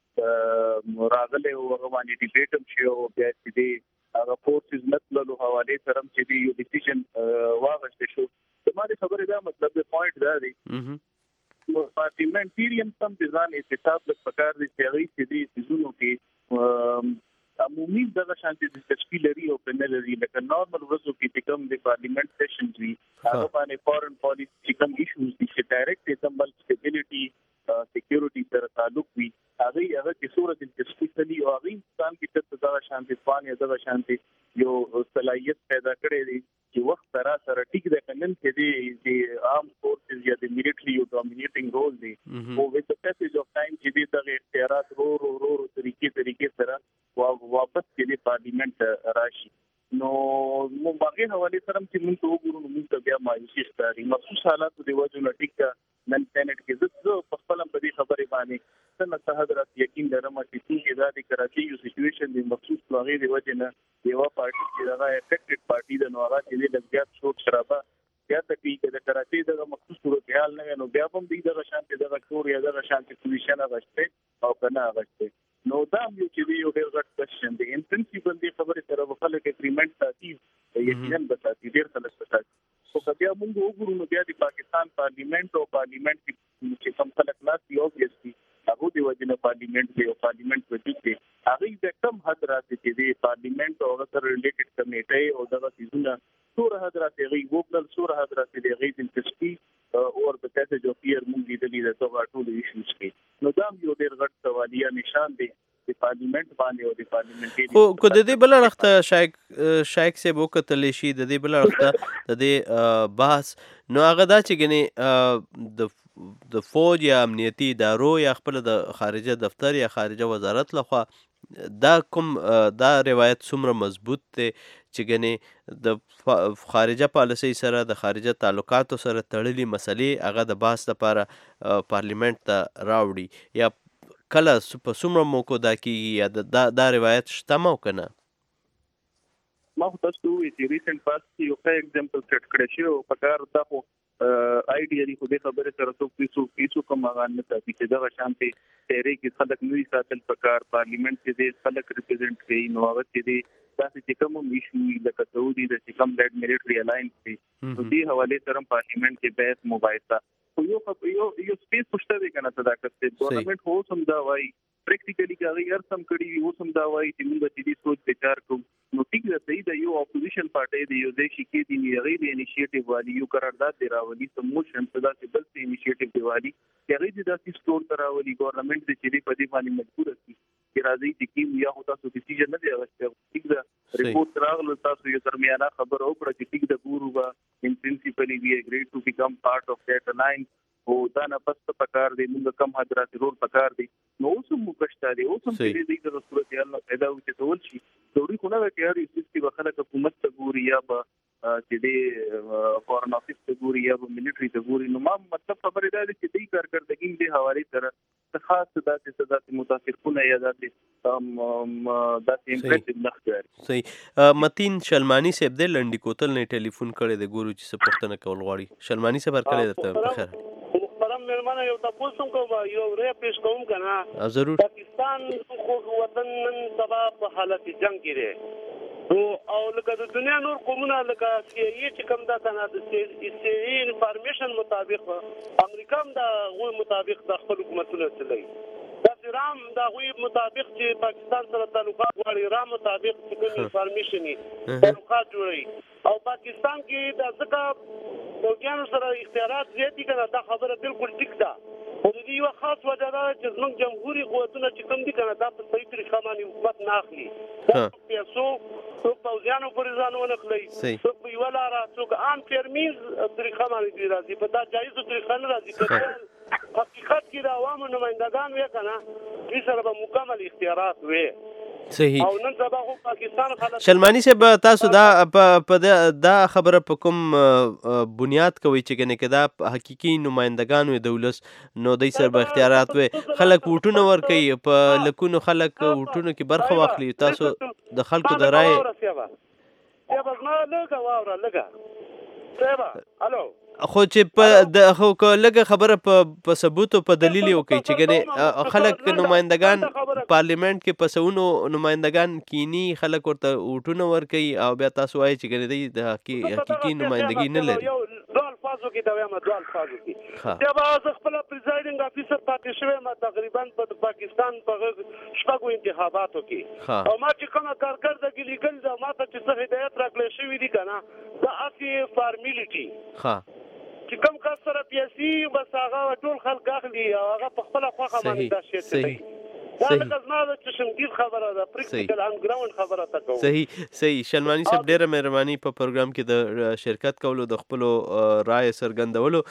راغله او هغه باندې ډیبیټ هم شي او بیا چې دی هغه فورسز نتلو حواله سره چې دی یو ډیسیژن واغښت شو زموږ خبره دا مطلب د پوینټ دا دی نو پارلیمنټریان سم ځان استثاب د پکار دي چې دی سيزونو کې عمومي دغه شانتي د تشکیل لري او پنل لري لکه نورمال ورځو کې کوم د پارلیمنت سیشنز وي هغه باندې فورن پالیسی کوم ایشوز دي چې ډایرکټ اسمبل سټیبিলিټي سکیورټي سره تعلق وي هغه کې صورت دلچسپي او هغه انسان کې څه دغه شانتي فانی دغه شانتي یو صلاحیت پیدا کړي دي چې وخت سره ټیک د کنن کې دي چې عام فورسز یا د میلیټري یو ډومینیټینګ رول دي او وذ د پیسج اف ټایم چې دغه اختیارات رو طریقې سره واپس کې د پارلیمنت راشي نو موږ هغه حواله سره چې موږ ته وګورو موږ ته بیا مایوسي ستاري مخصوص حالات د وجه نه ټیک نن سېنات کې زه په خپل په دې خبره باندې څنګه حضرت یقین لرم چې څنګه د کراچي یو سچويشن د مخصوص لغې د وجه نه یو پارټي چې هغه افیکټډ پارټي د نوغه چې د لږیات شوټ شرابه یا تکي د کراچي د مخصوص صورتحال نه نو بیا هم د شانتي د شور یا د شانتي پوزیشن غشته او کنه غشته نو دا یو چې یو ډېر غټ کوېشن دی ان پرنسپل د خبرې سره خلک اګریمنت ساتي یقینا به ساتي ډېر خلک ساتي خو بیا موږ وګورو نو بیا د پاکستان پارلیمنت چې کوم خلک لاس یو اوبویسلی هغه د وجنه پارلیمنت وجود دی هغه د کم حد راځي چې د پارلیمنت او سره ریلیټډ کمیټي او دغه سيزونه سور حضرت غي وګړل سور حضرت د غي دلچسپي او د پیسج او پیر موږ د دې د ټول ایشوز کې نو دا یو ډېر غټ سوالیه نشان دی د پارلیمنت باندې او د پارلیمنټري کو د دې بل وخت شایک سے وکتل شي د دې بل وخت د دې بحث نو هغه دا چې غني د فوج یا امنیتي ادارو یا خپل د خارجه دفتر یا خارجه وزارت لخوا دا کوم دا روایت څومره مضبوط دی چې غني د خارجه پالیسي سره د خارجه تعلقاتو سره تړلي مسلې هغه د بحث لپاره پارلیمنت ته راوړي یا کله په څومره موکو دا کیږي یا دا روایت شته مو کنه ما تاسو چې ریسنت پاس کې یو ښه اگزامپل سیټ کړی شو په کار دا خو آیډیالي خو دې خبره سره څوک کوم هغه نه تاسو چې دا شانتي تیرې کې خلک نوې ساتل په کار پارلیمنت کې دې خلک ریپرزینټ کوي نو هغه چې تاسو چې کوم ایشو لکه سعودي د کوم لیډ ملټري الاینس دی نو دې حواله سره پارلیمنت کې بحث مباحثه یو سپیس پښته دی کنه صداقت ته ګورنمنت هو سم دا وای پریکټیکلی کوي هر سم کړي وو سم دا وای چې موږ دې سوچ وچار کوو نو ټیک ده صحیح ده یو اپوزیشن پارټي دی یو د شي کې دی غیر انیشیټیو والی یو قرارداد دی راولي سموشن صدا چې بل څه انیشیټیو دی والی هغه دې د سټور تراولي ګورنمنت دې چې په دې باندې مجبور شي چې راځي چې کیم یا هو تاسو ډیسیژن نه دی غوښته ټیک ده ریپورت راغله تاسو یو درمیانه خبر او پر چې ټیک ده ګورو ان پرنسپلی وی اګری ټو بیکم پارت اف دیٹ الاینس او دا نه پس په کار دی موږ کم حضرات رول پکار دی نو اوس موږ کښتا دی اوس هم دې د صورت حال پیدا وي ته ول شي ضروري خو نه چې هر یو څه په خلک حکومت ته ګوري یا به چې دې فورن افیس ته ګوري یا به ملټري ته ګوري نو ما مطلب خبره ده چې دې کارکړدګي دې حواله سره خاص داسې متاثرونه یا داسې امپریسیو نخښه صحیح متین شلمانی صاحب د لنډی کوتل نه ټلیفون کړی د ګورو چې پښتنه کول غواړي شلمانی صاحب ورکړی درته بخیر مېرمنه یو تاسو کوم یو ری پیش کوم کنه ضرور پاکستان خو وطن نن سبا په حالت جنگ کې دی او لکه د دنیا نور قومونه لکه چې کوم دا کنه د انفارمیشن مطابق امریکا هم دا غو مطابق د خپل حکومتونو چلای دا رام دا غوی مطابق چې پاکستان سره تعلقات غواړي رام مطابق چې کوم انفارمیشني تعلقات جوړي او پاکستان کې د ځکه وګیانو سره اختیارات زیاتی کنه دا خبره بالکل ټیک ده خو دې یو خاص وجه ده چې زموږ جمهوریت قوتونه چې کوم دي کنه دا په صحیح طریقه باندې حکومت نه اخلي پیسو څوک پوځیانو پر ځانونه خلای څوک ویولا را څوک عام ترمیز طریقه باندې راځي په دا جایز طریقه نه راځي حقیقت کې د عوامو نمائندگان وې کنه دې سره به مکمل اختیارات وې صحیح. او نن سبا خو پاکستان خلک شلمانی صاحب تاسو دا خبره په کوم بنیاد کوي چې کنه کدا حقيقي نمائندگان وي دولت نو دای سر به اختیارات وي خلک ووټونه ور کوي په لکونو خلک ووټونو کې برخه واخلي تاسو د خلکو د رائے یا بس ما لګه واوره لګه سبا الو خو چې په د خو لګه خبره په ثبوت او په دلیل یو کوي چې کنه خلک نمائندگان پارلیمنت کې پسونو نمائندگان کینی خلک ورته ووټونه ور کوي او بیا تاسو وایي چې کنه د حقيقي نمائندګي نه لري دوه الفاظو کې دا وایم دوه الفاظو کې دا به خپل پریزایډینګ افیسر پاتې شوی ما تقریبا په پاکستان په شپږو انتخاباتو کې او ما چې کومه کارکردګي لیکل دا ما ته چې څه هدایت راکړل شوی دي کنه دا اسی فارمیلیټي چې کوم کس سره پیاسي بس هغه ټول خلک اخلي او هغه په خپل خوخه باندې دا شی کوي دا لازم نه چې شمدید خبره ده پریکټیکل ان ګراوند خبره تکو صحیح شلمانی صاحب ډیره مهرباني په پروګرام کې د شرکت کولو د خپل رائے سرګندولو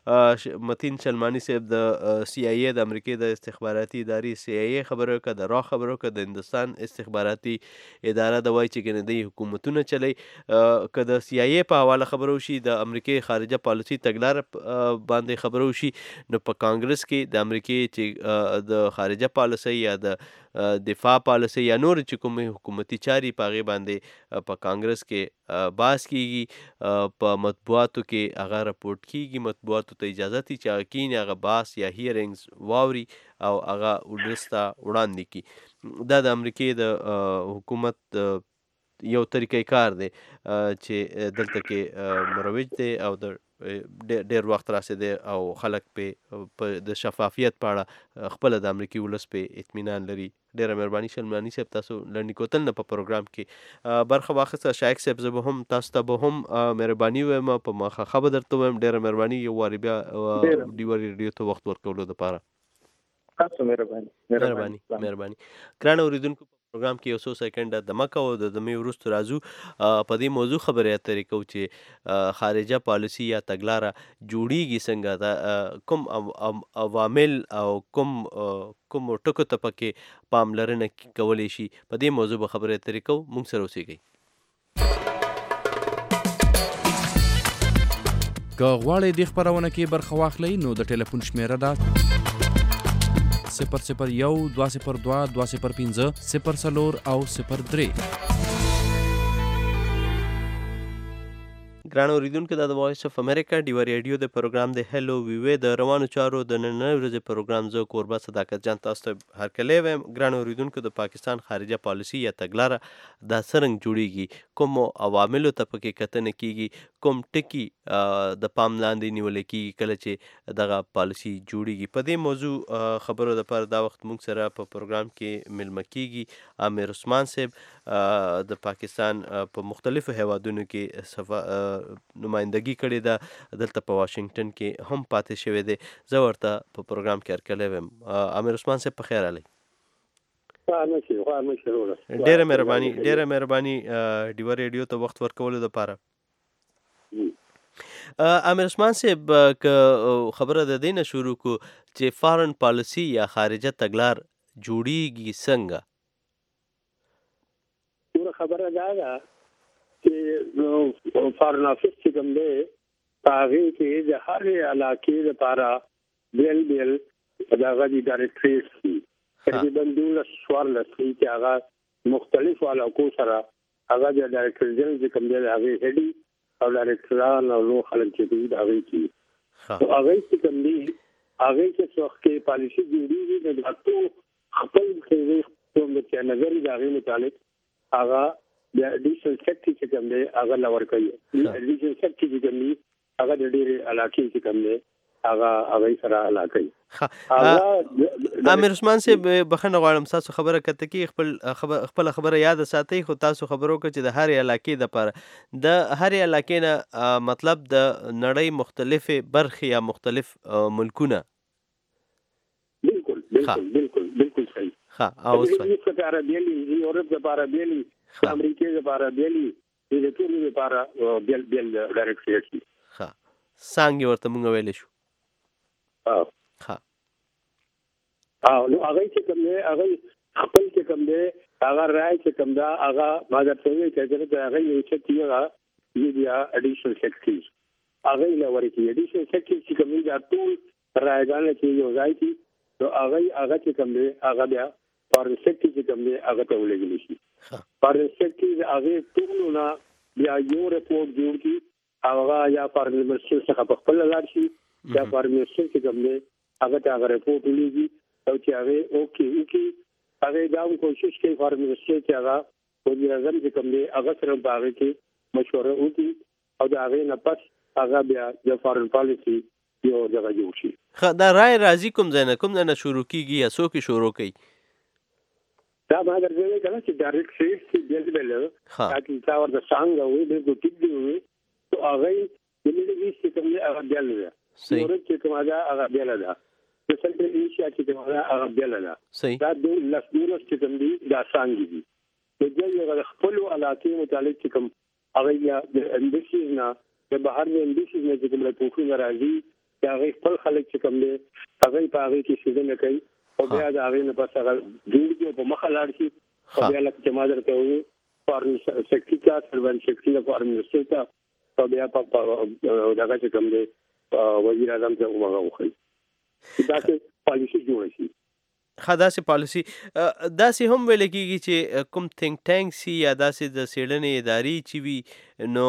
متین شلمانی صاحب د سی آی ای د امریکای د استخباراتي ادارې سی آی ای خبرو کده را خبرو کده هندستان استخباراتي اداره د وای چې کنه د حکومتونه چلی کده سی آی ای په حواله خبرو شي د امریکای خارجه پالیسي تګلار باندې خبرو شي نو په کانګرس کې د امریکای چې د خارجه پالیسي یا د دفاع پالیسي یا نور چې کوم حکومتي چاري پاغي باندې په کانګرس کې باس کیږي په مطبوعاتو کې هغه رپورټ کیږي مطبوعاتو ته اجازه تی چې کین هغه باس یا هیرینګز واوري او هغه ولستا وړاندې کی دا د امریکای د حکومت یو طریقې کار دی چې دلته کې مروج دی او د ډیر وخت راسي او خلک په د شفافیت په اړه خپل د امریکای ولس په اطمینان لري ډیره مهرباني شلمانی صاحب تاسو لړنی کوتل نه په پروګرام کې برخه واخیسته شایق صاحب زه هم تاسو ته به هم مهرباني وایم په مخه خبر درته وایم ډیره مهرباني یو واری بیا ډیوري ریډیو ته وخت ورکولو لپاره تاسو مهرباني ګران اوریدونکو پروګرام کې یو څو سکند د مکه او د دمه ورستو رازو په دې موضوع خبرې اترې کوو چې خارجه پالیسي یا تګلاره جوړیږي څنګه دا کوم عوامل او کوم ټکو ته پکې پاملرنه کولی شي په دې موضوع به خبرې اترې کوو موږ سره اوسئ که غواړئ د خبرونه کې برخه واخلئ نو د ټلیفون شمیره ده 001 202 205 04 او 03 ګران اوریدونکو د وایس اف امریکا ډیو ریډیو د پروګرام د هلو ویوي د روانو چارو د نننۍ ورځې پروګرام زه کوربه صداقت جان تاسو ته هرکلی وایم ګران اوریدونکو د پاکستان خارجه پالیسي یا تګلاره دا څرنګه جوړیږي کوم عواملو ته پکې کتنه کیږي کوم ټکی د پام لاندې نیول کیږي کله چې دغه پالیسي جوړیږي په دې موضوع خبرو لپاره دا وخت موږ سره په پروګرام کې ملمه کیږي امیر عثمان صاحب د پاکستان په مختلفو هیوادونو کې نمائندګي کړې ده دلته په واشنگټن کې هم پاتې شوی دی زه ورته په پروګرام کې هرکلی وایم امیر عثمان صاحب په خیر علي ډیره مهرباني ډیو ریډیو ته وخت ورکولو لپاره امیر عثمان صاحب خبره د دې نه شروع کو چې فارن پالیسي یا خارجه تګلار جوړیږي څنګه خبره ده چې فارن افیس چې کوم دی هغه کې د هر علاقې لپاره بیل دغه د ډایرکټریټ تقریبا 12 چې هغه مختلف علاقو سره هغه د ډایرکټر جنرال چې کوم دی هغه هډي او ډایرکټران او نو خلک چې دی هغه کې هغه چې کوم دی هغه چې څوک کې پالیسي جوړیږي د تاسو خپل کوم د نظر د هغه متعلق هغه د اډیشنل سیکټری چې کوم دی هغه لور کوي اډیشنل سیکټری چې کوم دی هغه د ډېر علاقې چې کوم دی هغه سره علاقې امیر عثمان صاحب بخښنه غواړم تاسو خبره کته کې خپل خبره یاد ساتئ خو تاسو خبرو کې چې د هر علاقې لپاره د هر علاقې نه مطلب د نړۍ مختلفه برخې یا مختلف ملکونه بالکل صحیح او اوس لپاره بیلی یورپ لپاره بیلی امریکا لپاره بیلی د ټولو لپاره بیل ډایرکټریټ څنګه ورته موږ ویل شو ها نو هغه چې کوم دی هغه خپل چې کوم دی هغه راي چې کوم دا هغه ماده ته وی چې دا هغه یو چې تیغه بیا اډیشنل سیکریټری هغه لوري کې اډیشنل سیکریټری چې کوم دی ټول رايګان چې یو ځای کی نو هغه چې کوم دی هغه بیا فارن سیکریټری چې کوم دی هغه ته ولګل شي فارن سیکریټری هغه ټول نه بیا یو رپورټ جوړ کی هغه یا فارن منسټر څخه په خپل لاړ شي یا فارن منسټر چې کوم دی هغه ته هغه رپورټ ولېږي او چې هغه اوکې هغه دا کوشش کوي فارن منسټر چې هغه وزیر اعظم چې کوم دی هغه سره باغ کې مشوره وکړي او دا هغه نه پس هغه بیا د فارن پالیسی یو ځای جوړ شي. دا رائے راځي کوم ځای نه شروع کیږي یا څوک شروع کوي؟ دا ما درځي کنه چې ډایرکټ سیټ چې بیل اکی تا ور د څنګه وي د ټیک دی وي تو هغه د ملي چې کوم دی هغه بیل دی صحیح چې کوم هغه بیل ده د سنټرل ایشیا چې کوم هغه بیل ده صحیح دا د لسدونو چې کوم دی دا څنګه دي د دې خپل علاقې متعلق چې کوم هغه یا د امبیسیز نه د بهر د امبیسیز نه چې کوم راټوکو راځي هغه خپل خلک چې کوم دی هغه په هغه کې څه نه کوي او بیا دا هغه نه پس هغه جوړي په مخه لاړ شي او بیا لکه چې ما درته وایي فارن سیکریټری کا سروان سیکریټری فارن منسټر کا او بیا په دغه چې کوم دی وزیر اعظم ته ومغه دا چې پالیسی جوړ شي. داسې پالیسی داسې هم ویل کېږي چې کوم تھنک ټانک سي یا داسې د څېړنې ادارې چې وي نو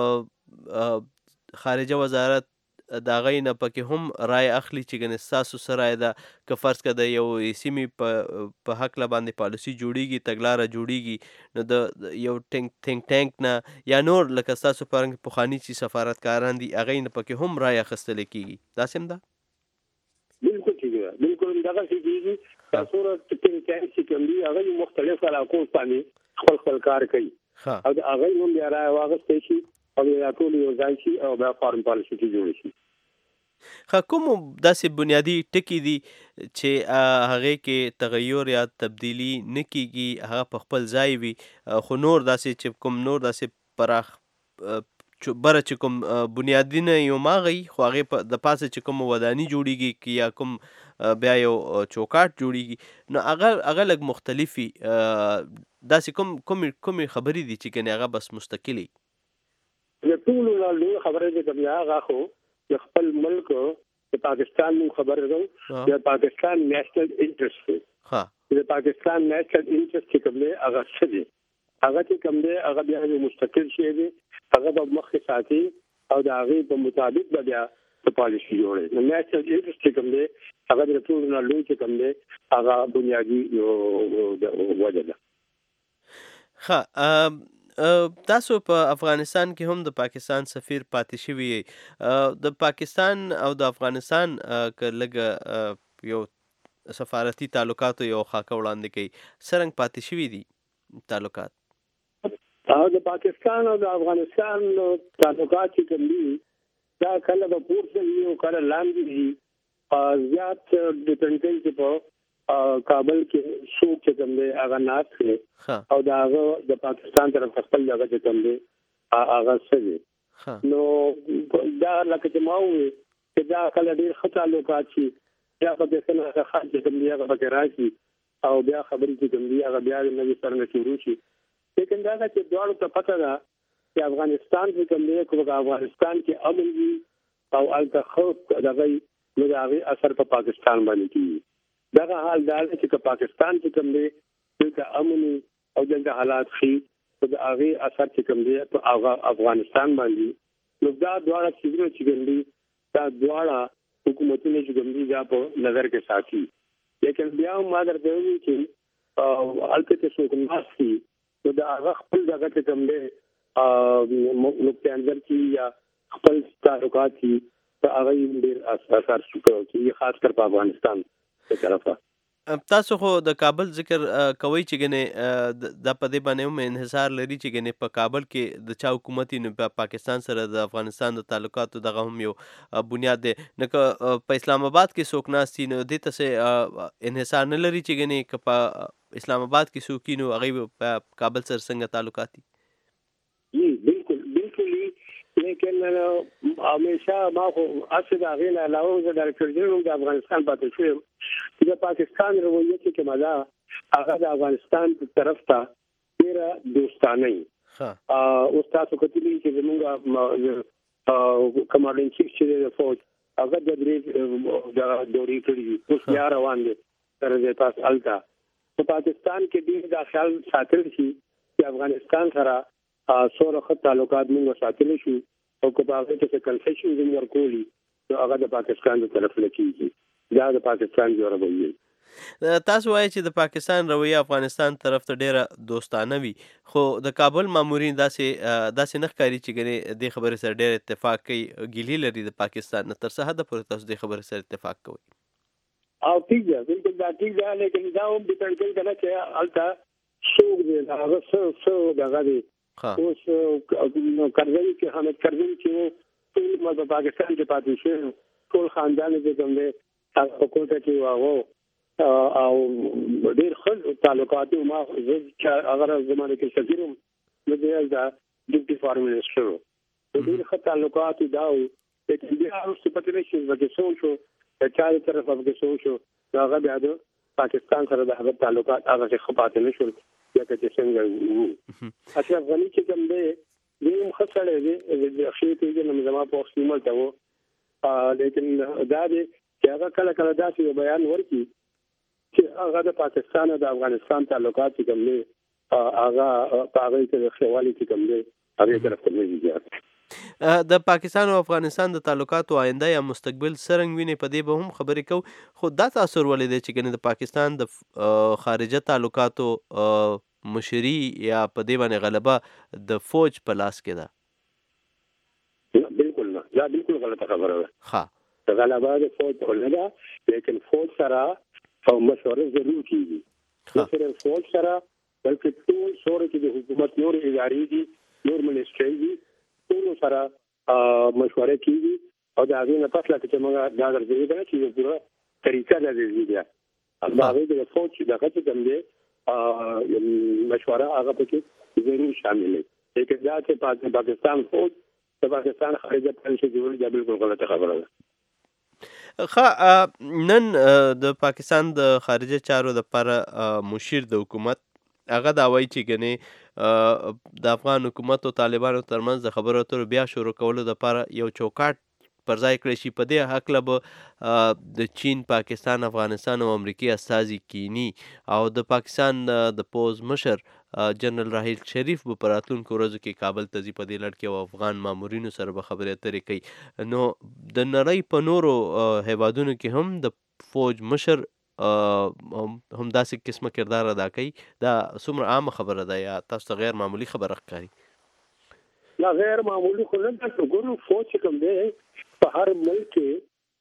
خارجه وزارت د هغې نه پکې هم رای اخلي چې ګنې ستاسو څه رای ده که فرض که د یو سیمې په هکله باندې پالیسي جوړیږي تګلاره جوړیږي نو د یو تھنک ټانک نه یا نور لکه ستاسو پخواني چې سفارتکاران دي هغې نه پکې هم رای اخیستلی کېږي داسې هم ده؟ بالکل ٹھیک ہے بالکل دغه شي کیږي تاسو را تکین کې چې کوم دی هغه مختلف علاقو باندې خپل کار کوي او هغه هم بیا راوغستې شي او بیا ټول یو ځای شي او بیا فارم پالیسی جوړ شي. کوم داسې بنیادی ټکي دي چې هغې کې تغیر یا تبدیلی نه کیږي هغه په خپل ځای وي خو نور داسې چې کوم نور داسې پراخ بره چې کوم بنیادی نه یو ماغی خو هغې د پاسه چې کوم وداني جوړیږي یا کوم بیا یو چوکاټ جوړیږي نو هغه لږ مختلفي داسې کومې خبرې دي چې کنې هغه بس مستقلي د ټولو لوی خبره چې کوم هغه خو د خپل ملک د پاکستان خبره ده د پاکستان نیشنل انټرست دی د پاکستان نیشنل انټرست چې کوم هغه څه دی هغه چې کوم دی هغه بیا مستقل شي دی هغه په مخ ساتي او د هغه په مطابق بیا د پالیسی جوړي نو نیشنل انټرست چې کوم دی هغه د ټولو لوی چې کوم دی هغه بنیادی وجه ده. تاسو په افغانستان کې هم د پاکستان سفیر پاتې شوي د پاکستان او د افغانستان که لږه یو سفارتي تعلقاتو یو خاکه وړاندې کوي څرنګه پاتې شوي دي تعلقات؟ د پاکستان او د افغانستان تعلقات چې کوم دي دا کله به پورته وي او کله لاندې وي زیات ډیپنډ کوي په کابل کې څوک چې کوم دی هغه ناست دی او دا هغه د پاکستان طرف خپل هغه چې کوم دی هغه څه دی نو دا لکه چې ما وویل چې دا کله ډېر ښه تعلقات شي بیا په دې سره هغه خلک چې کوم دی هغه پکې راشي او بیا خبرې چې کوم دی هغه بیا د نوي سر نه شروع شي لیکن دا چې دواړو ته پته ده چې افغانستان چې کوم دی که افغانستان کې امن وي او هلته ښه دغه نو د هغې اثر په پاکستان باندې کېږي. دغه حال دا دی چې پاکستان چې کوم دی دلته امن او دلته حالات ښي نو د هغې اثر چې کوم دی په افغانستان باندې نو دا دواړه څیزونه چې کوم دي دا دواړه حکومتونه چې کوم دي دا په نظر کې ساتي. لیکن بیا هم ما درته وویل چې هلته چې څوک ناست وي نو د هغه خپل دغه چې کوم دی نقطه نظر کې یا خپل تعلقات کې په هغه ډېر اثر کوي خاص کر په افغانستان تاسو خو د کابل ذکر کوي چې ګنې دا په دې باندې هم انحصار لري چې ګنې په کابل کې د چا حکومت نو په پاکستان سره د افغانستان د تعلقاتو دغه هم یو بنیاد دی نه که په اسلام آباد کې څوک ناست نو دې ته انحصار نه لري چې ګنې که په اسلام آباد کې څوک نو هغې په کابل سره څنګه تعلقات دي؟ بالکل لیکن همیشه ما خو اصل د هغې نه علاوه زه ډایرکټر جنرال د افغانستان پاتې شوم چې د پاکستان رویه چې کومه ده هغه د افغانستان په طرف ته ډېره دوستانه وي. اوس تاسو کتلي چې زموږ کمانډر ان چیف چې دی د فوج هغه د درې دورې کړي دي، اوس بیا روان دي تر دې پاس هلته. په پاکستان کې ډېر دا خیال ساتل شي چې افغانستان سره څومره ښه تعلقات موږ ساتلی شو او که په هغې کې څه کنسیشن هم ورکولي نو هغه د پاکستان د طرف نه کېږي. دا د پاکستان یو رویه. تاسو وایئ چې د پاکستان رویه افغانستان طرف ته ډیره دوستانه وي، خو د کابل مامورین داسې نه ښکاري چې ګنې دې خبرې سره ډېر اتفاق کوي، ګیلې لري د پاکستان نه. تر څه حده پورې تاسو دې خبرې سره اتفاق کوئ؟ او ټیک ده، بالکل دا ټیک ده، لیکن دا هم ډیپنډ کوي که نه چې هلته څوک دی، د هغه څه دغه دی. اوس کرزي چې حامد کرزي چې و ټول په پاکستان کې پاتې شوی، ټول خاندان چې کوم دی هغه په کوټه کې و هغه او ډېر ښه تعلقات وو. ما هغه زمانه کې سفیر وم، زه د ډیپټي فارن منسټر وم، ډېر ښه تعلقات دا وو. لیکن بیا وروسته پته نه شي پکې څه وشو، د چا د طرفه پکې څه وشو، نو هغه بیا د پاکستان سره د هغه تعلقات هغسې ښه پاتې نه شول لکه چې څنګه وو. اشرف غني چې کوم دی دی هم ښه سړی دی، ښې پېژنم، زما په وخت کې ملته و. لیکن دا دی چې هغه کله کله داسې یو بیان ورکړي چې هغه د پاکستان او د افغانستان تعلقات چې کوم دی هغه په هغې کې د ښهوالي چې کوم دی هغې طرف ته نه وي زیات. د پاکستان او افغانستان د تعلقاتو آینده یا مستقبل څرنګه ویني په دې به هم خبرې کوو، خو دا تاثر ولې دی چې ګنې د پاکستان د خارجه تعلقاتو مشري یا په دې باندې غلبه د فوج په لاس کې ده؟ بالکل نه، دا بالکل غلطه خبره ده. غلبه د فوج په نه ده، لیکن فوج سره مشوره ضرور کېږي، نه صرف فوج سره بلکې ټول څومره چې د حکومت نور ادارې دي، نور منسټرۍ دي، ټولو سره مشوره کېږي او د هغې نه پس لکه چې موږ دا درځوي ده چې یو پوره طریقه ده د دې بیا د هغې د فوج دغه چې کوم دی مشوره هغه پکې ضرور شامل دی. لیکن دا چې پاکستان فوج د پاکستان خارجه پالیسي جوړوي دا بالکل غلطه خبره ده. نن د پاکستان د خارجه چارو دپاره مشیر د حکومت هغه دا وایي چې ګنې د افغان حکومت او طالبانو ترمنځ د خبرو اترو بیا شروع کولو دپاره یو چوکاټ پر ځای کړی شي. په دې هکله به د چین، پاکستان، افغانستان او امریکې استازي کینی او د پاکستان د پوز مشر جنرال راحیل شریف به په راتلونکو ورځو کې کابل ته ځي، په دې لړ کې او افغان مامورینو سره به خبرې اترې کوي. نو د نړۍ په نورو هیوادونو کې هم د فوج مشر هم داسې قسمه کردار ادا کوي. دا څومره عامه خبره ده یا تاسو ته غیر معمولي خبره ښکاري؟ لا غیر معمولي خو نه ده. ګورو فوج چې کوم دی په هر ملک کې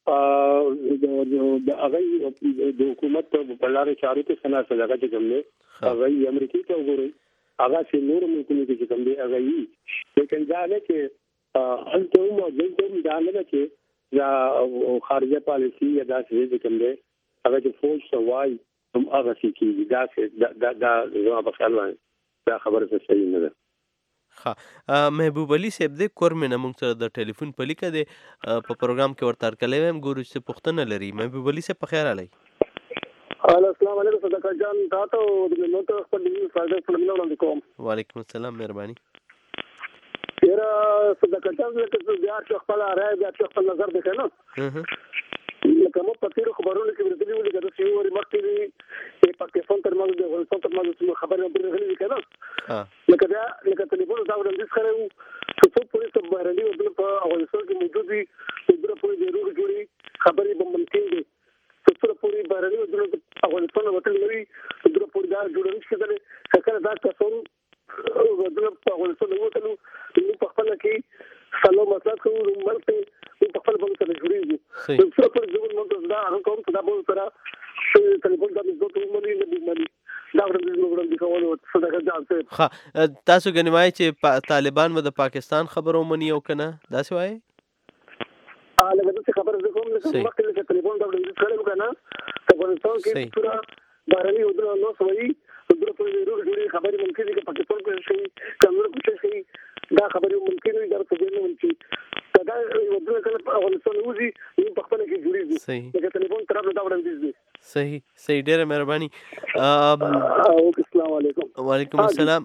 د هغې د حکومت په لارې چارو کې څه ناڅه دغه چې کوم دی هغه امریکې ته وګورئ، هغه چې نورو ملکونو کې چې کوم دی هغه وي. لیکن دا نه چې هلته هم او دلته هم دا نه ده چې دا خارجه پالیسي یا داسې چې کوم دی هغه چې فوج ته وایي هم هغسې کېږي. داسې دا زما په خیال باندې دا خبره څه صحیح نه ده. محبوب علي صاحب دی کور مې نه موږ سره د ټلیفون په لیکه دی په پروګرام کې ورته هرکلی وایم، ګورو چې پوښتنه لري. محبوب علي صاحب په خیر راغلی. السلام علیکم صدقه جان، تاسو د ملت خپل دې فائدہ سره وړاندې کوم. وعلیکم السلام، مهرباني. یاره صدقه جان چې بیا چې خپل رائے بیا چې خپل نظر دی کنه، لکه مو په تیرو خبرونو کې ورته ویلي چې د سیوري مخکې د پاکستان تر منځ د افغانستان تر منځ خبرې اترې غلي کنه، لکه ټلیفون دا وړاندیز کړی چې څو پولیس بهرني وګړي په افغانستان کې موجود وي، چې پوری ضرور جوړي خبرې به ممکن دي، چې پوری بهرني وګړي افغانستان وطن لري، چې پوری دا جوړول شي چې کله دا کسان وګړي په افغانستان وطن نو په خپل کې سلام مسله کوي ملک په خپل باندې سره جوړیږي. چې پر ځوان موږ دا هغه کوم چې دا به سره ټلیفون دا مزه ته ومني نه ومني دا وړاندې کول صدقه جان صاحب. تاسو ګنې وایئ چې طالبان به د پاکستان خبره ومني او که نه، داسې وایئ؟ لکه داسې خبره زه کوم لکه مخکې لکه ټلیفون دا وړاندیز کړی که نه، افغانستان کې پوره بهرني وګړي نو سوي خبرې ممکن دي که پاکستان کوشش کوي، که امریکا کوشش کوي، دا خبره ممکن وي درته نه ونشي دا ودونه کله افغانستان وځي نو په خپل کې جوړیږي لکه ټلیفون طرف له دا وړاندیز دي. صحیح ډېره مهرباني. السلام علیکم. وعلیکم السلام.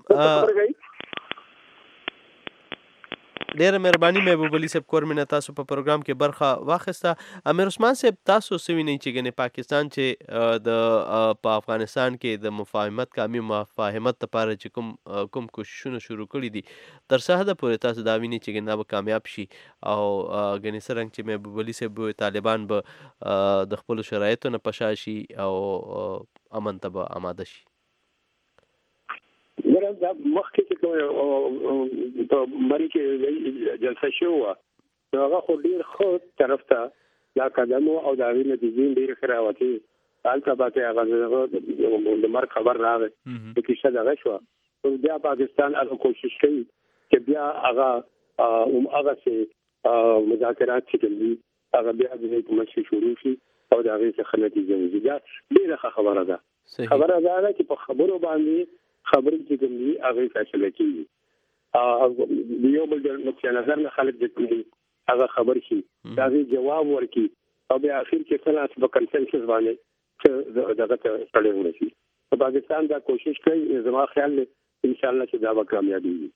ډېره مهرباني محبوب علي صاحب کورمینه تاسو په پروګرام کې برخه واخیسته. امیر عثمان صاحب تاسو څه وینئ چې ګنې پاکستان چې په افغانستان کې د مفاهمت کامي مفاهمت لپاره چې کوم کوششونه شروع کړي دي تر څه حده پورې تاسو دا وینئ چې ګنې دا به کامیاب شي او ګنې څرنګه چې محبوب علي صاحب طالبان به د خپلو شرایطو نه په شا شي او امن ته به آماده شي؟ دا مخکې چې په مری کې جلسه شو نو هغه خو ډیر ښه طرف ته دا قدم او دا غي نتیجې ډیر ښه راوتی. حالته باندې هغه د مرګ خبر راغی چې څه دغه شو. بیا پاکستان هغه کوشش کوي چې بیا هغه څه مذاکرات چې کوي هغه بیا د حکومت شروع شي او دا غي څه نتیجې وي. دا ډیره خبره ده چې په خبرو باندې خبرې چې کوي هغه فیصله کوي یو بل د نظر نه خلک د کوي هغه خبر شي دا جواب ورکړي او بیا اخر کې څنګه په کنسنسس باندې چې دغه ته تړي ورشي. پاکستان دا کوشش کوي زما خیال دی ان شاء الله چې دا به کامیابی وي.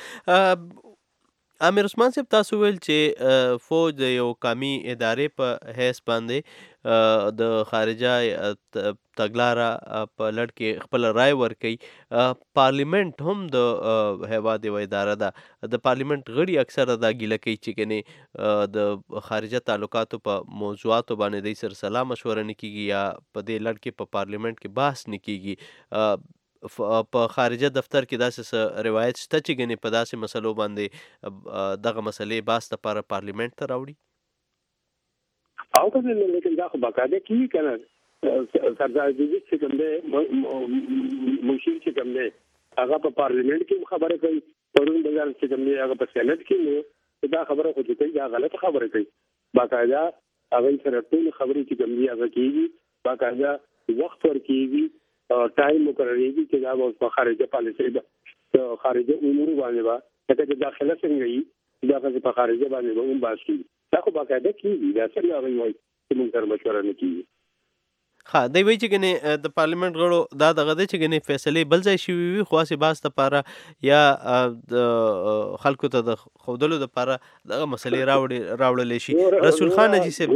امیر عثمان صاحب تاسو ویل چې فوج د یو قومي ادارې په حیث باندې د خارجه تګلاره په لړ کې خپل رائے ورکوي. پارلیمنت هم د هیواد یوه اداره ده. د پارلیمنت غړي اکثره دا ګیله کوي چې ګنې د خارجه تعلقاتو په موضوعاتو باندې دوی سره سلا مشوره نه کیږي یا په دې لړ کې په پارلیمنت کې بحث نه کیږي. په خارجه دفتر کې داسې روایت شته چې ګنې په داسې مسلو باندې دغه مسلې بحث لپاره پارلیمنت ته راوړي؟ او که لیکن دا خو باقاعده کیږي که نه سردار جدید چې کوم دی مشیر چې کوم دی هغه په پارلیمنت کې خبره کوي پرون بازار چې کوم دی هغه په سینټ کې نو دا خبره خو چې کوي دا غلطه خبره کوي. باقاعده هغه سره ټول خبرې چې کوم دی هغه کیږي باقاعده وخت ورکیږي ټایم مقرریږي چې دا په خارجه پالیسي ده خارجه امور باندې با چې داخله څنګه وي دا په خارجه باندې به هم باسي دا خو باقاعده کیږي دا څنګه وایي چې موږ سره مشوره نه کیږي. دوی وایي چې ګنې د پارلیمنت غړو دا دغه دی چې ګنې فیصلې بل ځای شوي وي خو هسې بحث دپاره یا د خلکو ته د ښودلو دپاره دغه مسلې راوړلی شي. رسول خان حاجي صاحب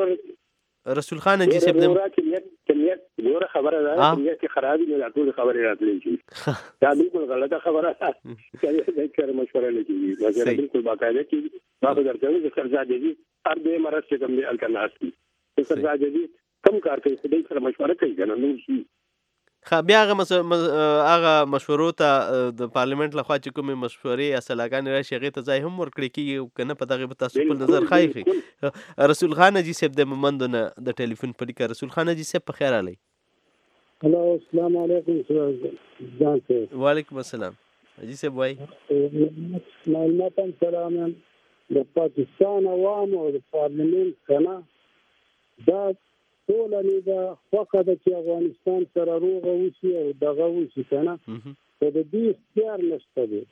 ګوره خبره ده چې کې خرابې نه ټول خبرې راتللی شي دا بالکل غلطه خبره ده چې مشوره نه کیږي مشوره بالکل باقاعده کیږي. ما خو درته وایي چې سردار جدید هر دې مرض چې کوم دی هلته ناست وي سردار جدید کم کار کوي خو دوی سره مشوره کوي که نه نور شي. بیا هغه مشورو ته د پارلیمنت لخوا چې کومې مشورې یا سلاګانې راشي هغې ته ځای هم ورکړی کېږي که نه په دغې به تاسو خپل نظر ښایي. رسول خان حاجي صاحب د مومندو نه د ټلیفون په لیکه. رسول خان حاجي صاحب په خیر راغلی. هلو السلام علیکم جان صاحب. وعلیکم السلام حاجي صاحب وایي. معلوماتاً سلام د پاکستان عوام او د پارلیمنت کنه دا ټول نه دا خوخه ده چې افغانستان سره روغه وشي او دغه وشي کنه خو د دې اختیار نشته دی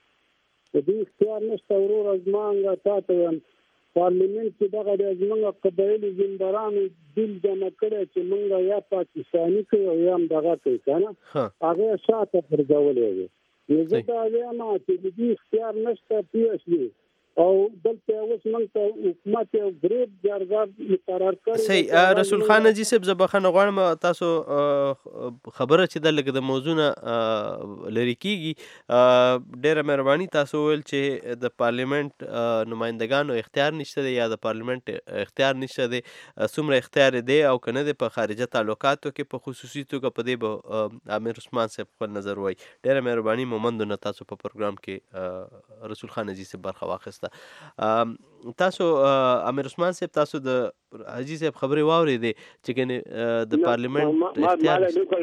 ورور زمانګه تاسو پارلیمنت کې دغه د زمونږ قبایلي زندرانو دل جمع کړی چې مونږ یا پاکستاني کوي او یا هم دغه کوي کنه هغه شاته پرځولې وي نو زه دا وایم چې د دې اختیار نشته پیښې او دلته اوس موږ ته حکومت یو ګریډ جرګه مقرر کړی. صحیح. رسول خان حاجي صاحب زه بخښنه غواړم تاسو خبره چې ده لږ د موضوع نه لرې کېږي. ډېره مهرباني تاسو وویل چې د پارلیمنت نمایندګانو اختیار نشته دی یا د پارلیمنت اختیار نشته دی. څومره اختیار دی او که نه دی په خارجه تعلقاتو کې په خصوصي توګه په دې به امیر عثمان صاحب خپل نظر وایي. ډېره مهرباني مومندو نه تاسو په پروګرام کې رسول خان حاجي صاحب برخه واخیسته. تاسو امیر عثمان صاحب تاسو د حاجي صاحب خبرې واورېدې چې ګنې د پارلیمنت اختیار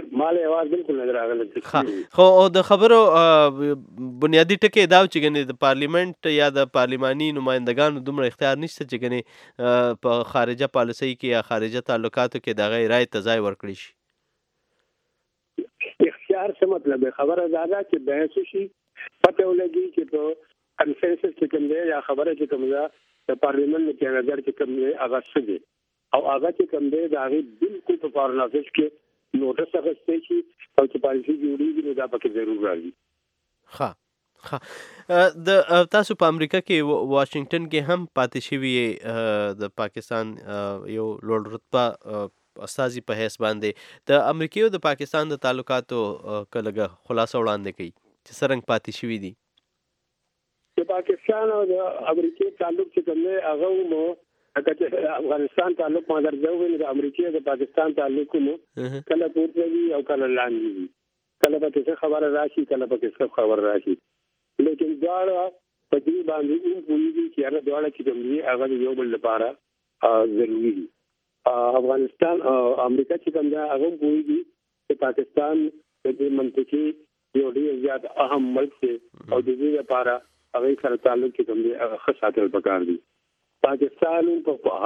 خو د خبرو بنیادي ټکی دا چې ګنې د پارلیمنت یا د پارلیماني نمایندګانو دومره اختیار نشته چې ګنې په خارجه پالیسۍ کې یا خارجه تعلقاتو کې د هغې رایې ته ځای ورکړی شي. اختیار څه مطلب دی؟ خبره دا ده چې بحث وشي پته ولګي چې په کنسنسس چې کوم دی یا خبره چې کوم ده د پارلیمنت کې نظر چې کوم دی هغه څه دی او هغه چې کوم دی دا غي بالکل په فارن افیس کې نوټس اخیستل شي او چې پالیسي جوړیږي نو دا پکې ضرور راځي. ها د تاسو په امریکا کې واشنگټن کې هم پاتې شوی د پاکستان یو لوړ رتبه استازي په حیث باندې د امریکا او د پاکستان د تعلقاتو کلهګه خلاصه وړاندې کوي چې څنګه پاتې شوی دي. د پاکستان او د امریکا تعلق چې کوم دی هغه مو اګه افغانستان تعلق ما درځو د امریکا او د پاکستان تعلق مو کله پورته وي او کله لاندې وي، کله به څه خبره راشي کله به څه خبره راشي، لیکن دا په دې باندې یو پوری چې هغه دواړه چې کوم دی هغه یو بل لپاره ضروري دي. افغانستان او امریکا چې کوم دا هغه پوری دي چې پاکستان د دې منطقي یو ډیر زیات اهم ملک دی او د دې لپاره هغه سره تعلق کې کوم دی هغه خاصه پکار دي. پاکستان په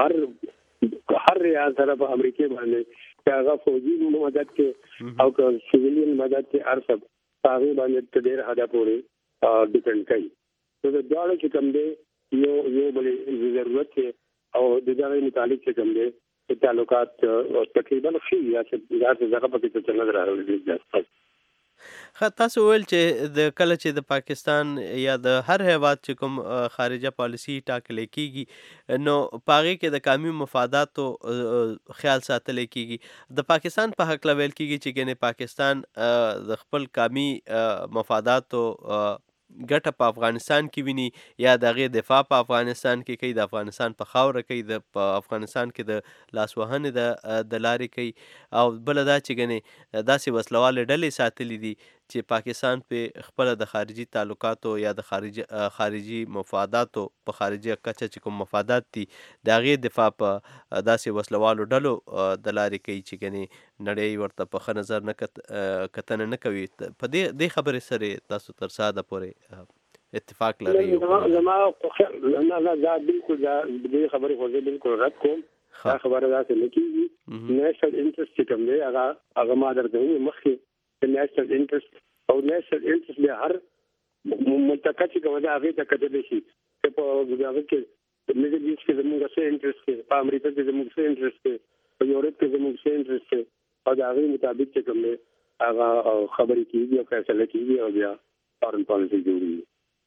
هر ریاست سره په امریکا باندې هغه فوجي مدد کې او سیویلین مدد کې ارسب هغه باندې ډېر حدا پورې ډیپند کوي. نو دا ډول چې کوم دی یو بل ضرورت او د دغه متعلق چې کوم دی تعلقات تقریبا خي یا چې دا څنګه په کې څنګه راغلي. تاسو ویل چې د کله چې د پاکستان یا د هر هیواد چې کوم خارجه پالیسی ټاکل کیږي نو پاغه کې د قومي مفاداتو خیال ساتل کیږي. د پاکستان په حق لویل کیږي چې ګنې پاکستان د خپل قومي مفاداتو ګټه په افغانستان کې ویني یا دغه دفاع په افغانستان کې کوي، د افغانستان په خاوره کوي، د افغانستان کې د لاسوهنې د لارې کوي، او بل دا چې ګنې داسې وسلواله ډلې ساتلې دي چې پاکستان په خپل د خارجي تعلقاتو یا د خارجي مفاداتو په خارجي کچه چې کوم مفادات دي د هغې دفاع په داسې وسلوالو ډلو د لارې کوي چې ګنې نړۍ ورته په ښه نظر نه کتنه نه کوي. په دې خبرې سره تاسو تر ساده پورې اتفاق لرئ؟ زما نه دا بالکل دا دې خبرې خو بالکل رد کوم. دا خبره دا څه لکېږي نېشنل انټرست چې کوم دی هغه ما درته مخکې نېشنل انټرست او نېشنل انټرست له هر منطقه چې کومه ده هغه ته کتل شي چې په هغه کې میډل ایسټ کې زموږ څه انټرست دی، په امریکا کې زموږ څه انټرست دی، په یورپ کې زموږ څه انټرست دی او د هغې مطابق چې کوم دی هغه خبرې کېږي او فیصله کېږي او بیا فارن پالیسي جوړېږي.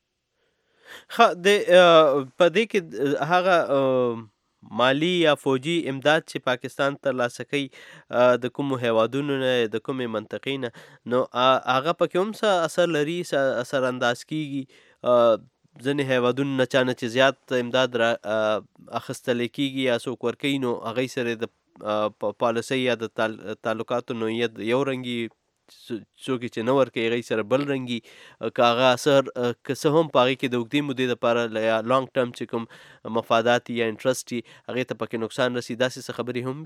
په دې کې هغه مالی یا فوجي امداد چې پاکستان ترلاسه کوي د کومو هیوادونو نه د کومې منطقې نه نو هغه پکې هم څه اثر لري، اثر انداز کیږي؟ ځینې هیوادونو نه چا نه چې زیات امداد را اخیستلی کیږي یا څوک ورکوي نو هغوی سره د پالیسۍ یا د تعلقاتو نوعیت یو رنګي، څوک چې نه ورکوي هغوی سره بل رنګي، که هغه اثر که څه هم په هغې کې د اوږدې مودې دپاره یا لانګ ټرم چې کوم مفادات یا انټرسټ وي هغې ته پکې نقصان رسي، داسې څه خبرې هم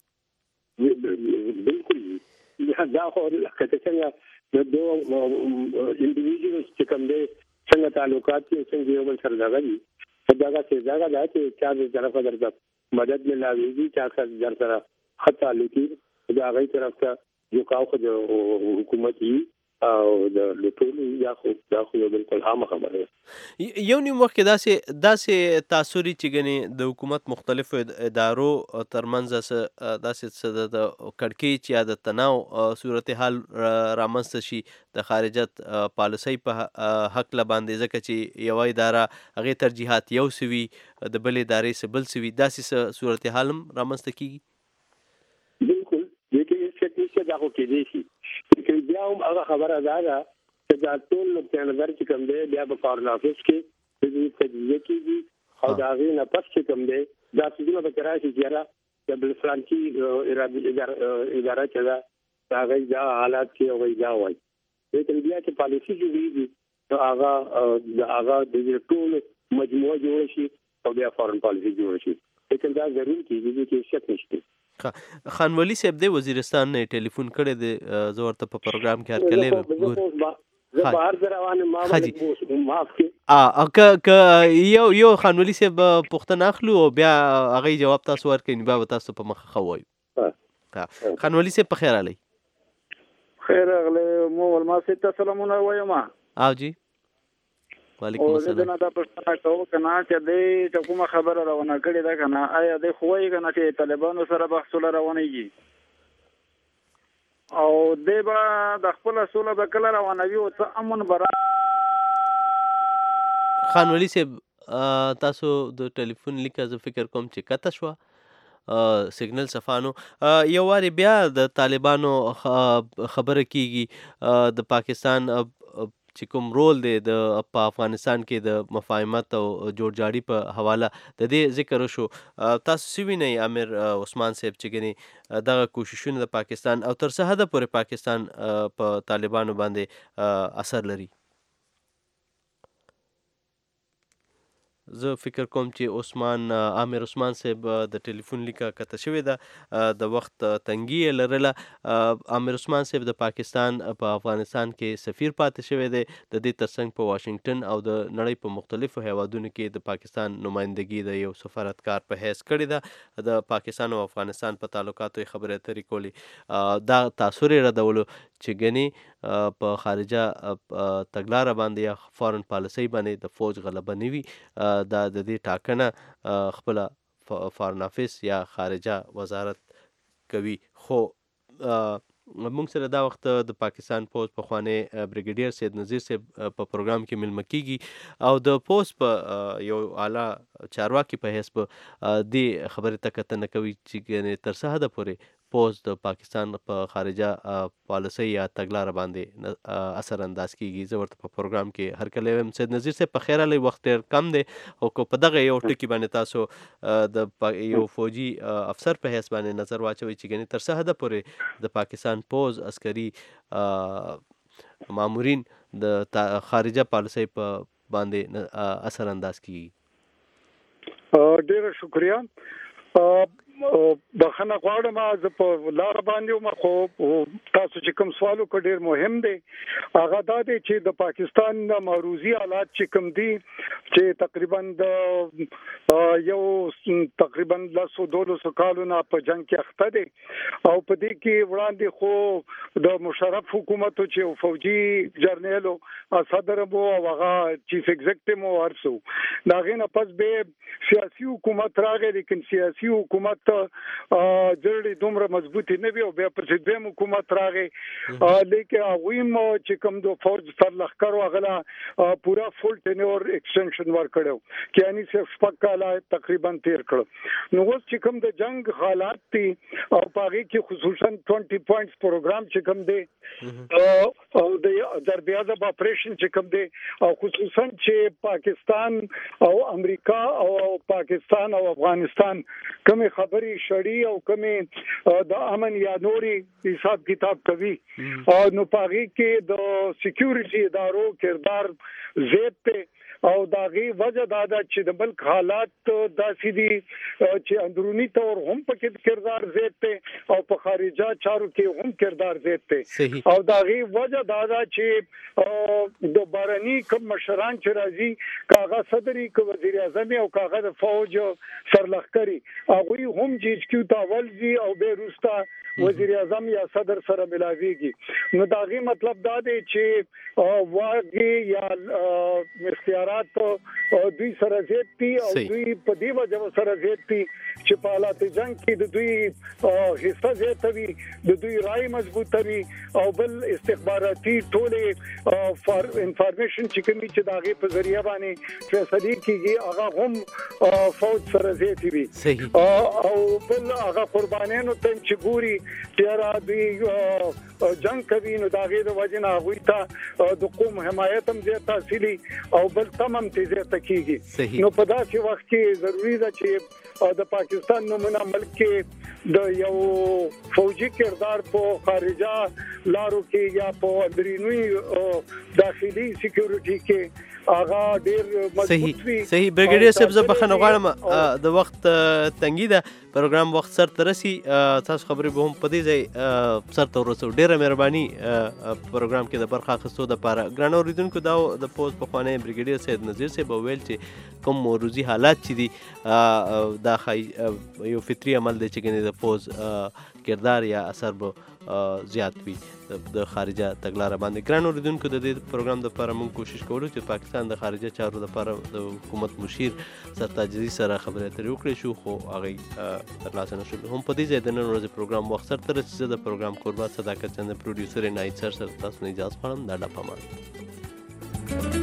وي؟ بالکل دا خو که څنګه د دوه انډیویجوالز چې کوم دی څنګه تعلقات دي څنګه یو بل سره دغه دي خو دغسې دغه ده چې چا د طرفه درته مدد ملاوېږي، چا سره در سره ښه تعلق وي د هغوی طرف ته جوکاو خو د حکومت وي او د ټولو دا خو یو بالکل عامه خبره ده. یو نیم وخت کې داسې تاثري چې ګنې د حکومت مختلفو ادارو ترمنځ داسې څه د کړکېچ یا د تناو صورتحال رامنځته شي د خارجت پالیسۍ په هکله باندې، ځکه چې یوه اداره هغې ترجیحات یو څه وي د بلې ادارې څه بل څه وي، داسې څه صورتحال هم رامنځته کېږي؟ بالکل دا خو کېدای شي، لیکن بیا هم هغه خبره دا ده چې دا ټول نقطه نظر چې کوم دی بیا په فارن افیس کې د دې تجزیه کېږي او د هغې نه پس چې کوم دی دا څیزونه به راشي چې یاره د بلفرانکي اداره چې ده د هغوی دا حالات کې هغوی دا وایي، لیکن بیا چې پالیسي جوړېږي نو هغه د دې ټول مجموعه جوړه شي او بیا فارن پالیسي جوړه شي، لیکن دا ضرور کېږي چې شک نشته. خان ولي صاحب دی وزیرستان نه ټلیفون کړی دی، زه ورته په پروګرام کې هرکلی یو خان ولي صاحب پوښتنه اخلو او بیا هغوی جواب تاسو ورکوي نو بیا به تاسو په مخه ښه ووایو. خان ولي صاحب په خیر راغلی؟ خیر راغلی مو ولما صاحب ته سلامونه وایم. او جی وعلیکم السلام. زه دا پوښتنه کوم کنه چې د کومه خبره راونه کړې ده کنه آیا د خوای کنه چې طالبانو سره بحثونه روانېږي او د با د خپل اصول به کله روانوي او څه امن برا خان ولی صاحب تاسو د ټلیفون لیک زه فکر کوم چې کته شوه سیګنل صفانو یو واري بیا د طالبانو خبره کیږي د پاکستان چې کوم رول دی په افغانستان کې د مفاهمت او جوړجاړي په حواله د دې ذکر وشو. تاسو څه وینئ امیر عثمان صاحب چې ګنې دغه کوششونه د پاکستان او تر څه حده پورې پاکستان په طالبانو باندې اثر لري؟ زه فکر کوم چې امیر عثمان صاحب د ټلیفون لیکه کته شوې ده د وخت تنګي یې لرله. امیر عثمان صاحب د پاکستان په افغانستان کې سفیر پاتې شوی دی، د دې ترڅنګ په واشنګټن او د نړۍ په مختلفو هیوادونو کې د پاکستان نمایندګي د یو سفارتکار په حیث کړې ده. د پاکستان او افغانستان په تعلقاتو یې خبرې اترې کولې. دا تاثر یې ردولو چې ګنې په خارجه تګلاره باندې یا فارن پالیسۍ باندې د فوج غلبه نه وي. دا د دې ټاکنه خپله فارن افیس یا خارجه وزارت کوي. خو موږ سره دا وخت د پاکستان پوز پخوانی بریګیډیر سید نذیر صاحب په پروګرام کې ملمه کیږي او د پوز په یو اعلی چارواکي په حیث په دې خبرې ته کتنه کوي چې تر څه حده پورې پوز د پاکستان په خارجه پالیسۍ یا تګلاره باندې اثر انداز کیږي. زه ورته په پروګرام کې هر کله وایم سید نذیر صاحب په خیر علی وخت ډېر کم دی او که په دغه یو ټکي باندې تاسو د یو فوجي افسر په حیث باندې نظر واچوئ چې ګنې تر څه حده پورې د پاکستان پوز عسکري مامورین د خارجه پالیسۍ په باندې اثر انداز کیږي. ډېر شکریہ. بخښنه غواړم زه په لار باندې وم، خو تاسو چې کوم سوال وکړ ډېر مهم دی. هغه دا دی چې د پاکستان معروضي حالات چې کوم دي چې تقریبا د یو تقریبا 12 کالونه په جنگ کې اخته دي او په دې کې وړاندې خو د مشرف حکومت چې فوجي جرنیل صدر مو او هغه چیف ایگزیکټیو مو ورسو داغه نه پس به سیاسي حکومت راغی، لیکن سیاسي حکومت جوړې دومره مضبوطی نه وي او بیا پر دې حکومت راغی لیکن هغه چې کوم د فورج سر لخر وغلا پورا فول ټینور ایکسټنشن ورکړو کې یعنی صرف پکاله تقریبا تیر کړو. نو اوس چې کوم د جنگ حالات دي او پاره کې خصوصا 20 پوینټس پروګرام چې کوم دی او د دربیاده اپریشن چې کوم دی او خصوصا چې پاکستان او امریکا او پاکستان او افغانستان کوم خبري شړی او کوم د امن یا نوري حساب کتاب کوي نو پاره کې د سکیورټي ادارو کردار زیات ته او داغي وجه دا چې د ملک حالات داسې دي چې اندرونی تور هم پکې کردار زیات ته او په خارجه چارو کې هم کردار زیات ته او داغي وجه دا چې د بارني کوم مشران چې راځي کاغه صدري کو وزیر اعظم او کاغه د فوج سرلخکري هغه هم جیج کیو تاولزي او بیروستا وزیر اعظم یا صدر سره ملاويږي. نو داغي مطلب دا دی چې واګي یا اختیارات دوی سره زیات دي او دوی په دې وجه سره زیات دي چې په حالات جنگ کې د دوی حصہ زیات وي، د دوی رائے مضبوط وي او بل استخباراتي ټوله انفارمیشن چې کومي چې داغه په ذریعہ باندې فیصله کیږي هغه هم فوج سره زیات وي او بل هغه قربانانو ته چې ګوري چې را دوی جنگ کوي نو داغه د وجه نه غوي ته د قوم حمایت هم زیات تحصیلي او بل تمام تیزه تکیږي. نو په داسې وخت کې ضروری ده چې د پاکستان نمونه ملک کې د یو فوجي کردار په خارجه لارو کې یا په اندرینوي داخلي سکیورټي کې هغه ډېر مضبوط وي. صحیح بریګیډیر صاحب زه بخښنه غواړم د وخت تنګي ده، پروګرام وخت سر ته رسي، تاسو خبرې به هم په دې ځای سر ته ورسو. ډېره مهرباني پروګرام کې د برخه اخیستو دپاره. ګرانو اورېدونکو دا د پوز پخوانی بریګیډیر سید نذیر صاحب ویل چې کوم موروثي حالات چې دي دا یو فطري عمل دی چې ګنې د پوز کردار یا اثر به زیات وي د خارجه تګلاره باندې. ګران اوریدونکو د دې پروګرام دپاره موږ کوشش کولو چې پاکستان د خارجه چارو دپاره د حکومت مشیر سرتاج عزیز سره خبرې اترې وکړې شو خو هغې ترلاسه نه شول. هم په دې ځای د نن ورځې پروګرام وخت سرته رسي. زه د پروګرام کوربه صداقت چند پروډیوسر عنایت سر سره تاسو نه اجازه غواړم. دا ډاپامان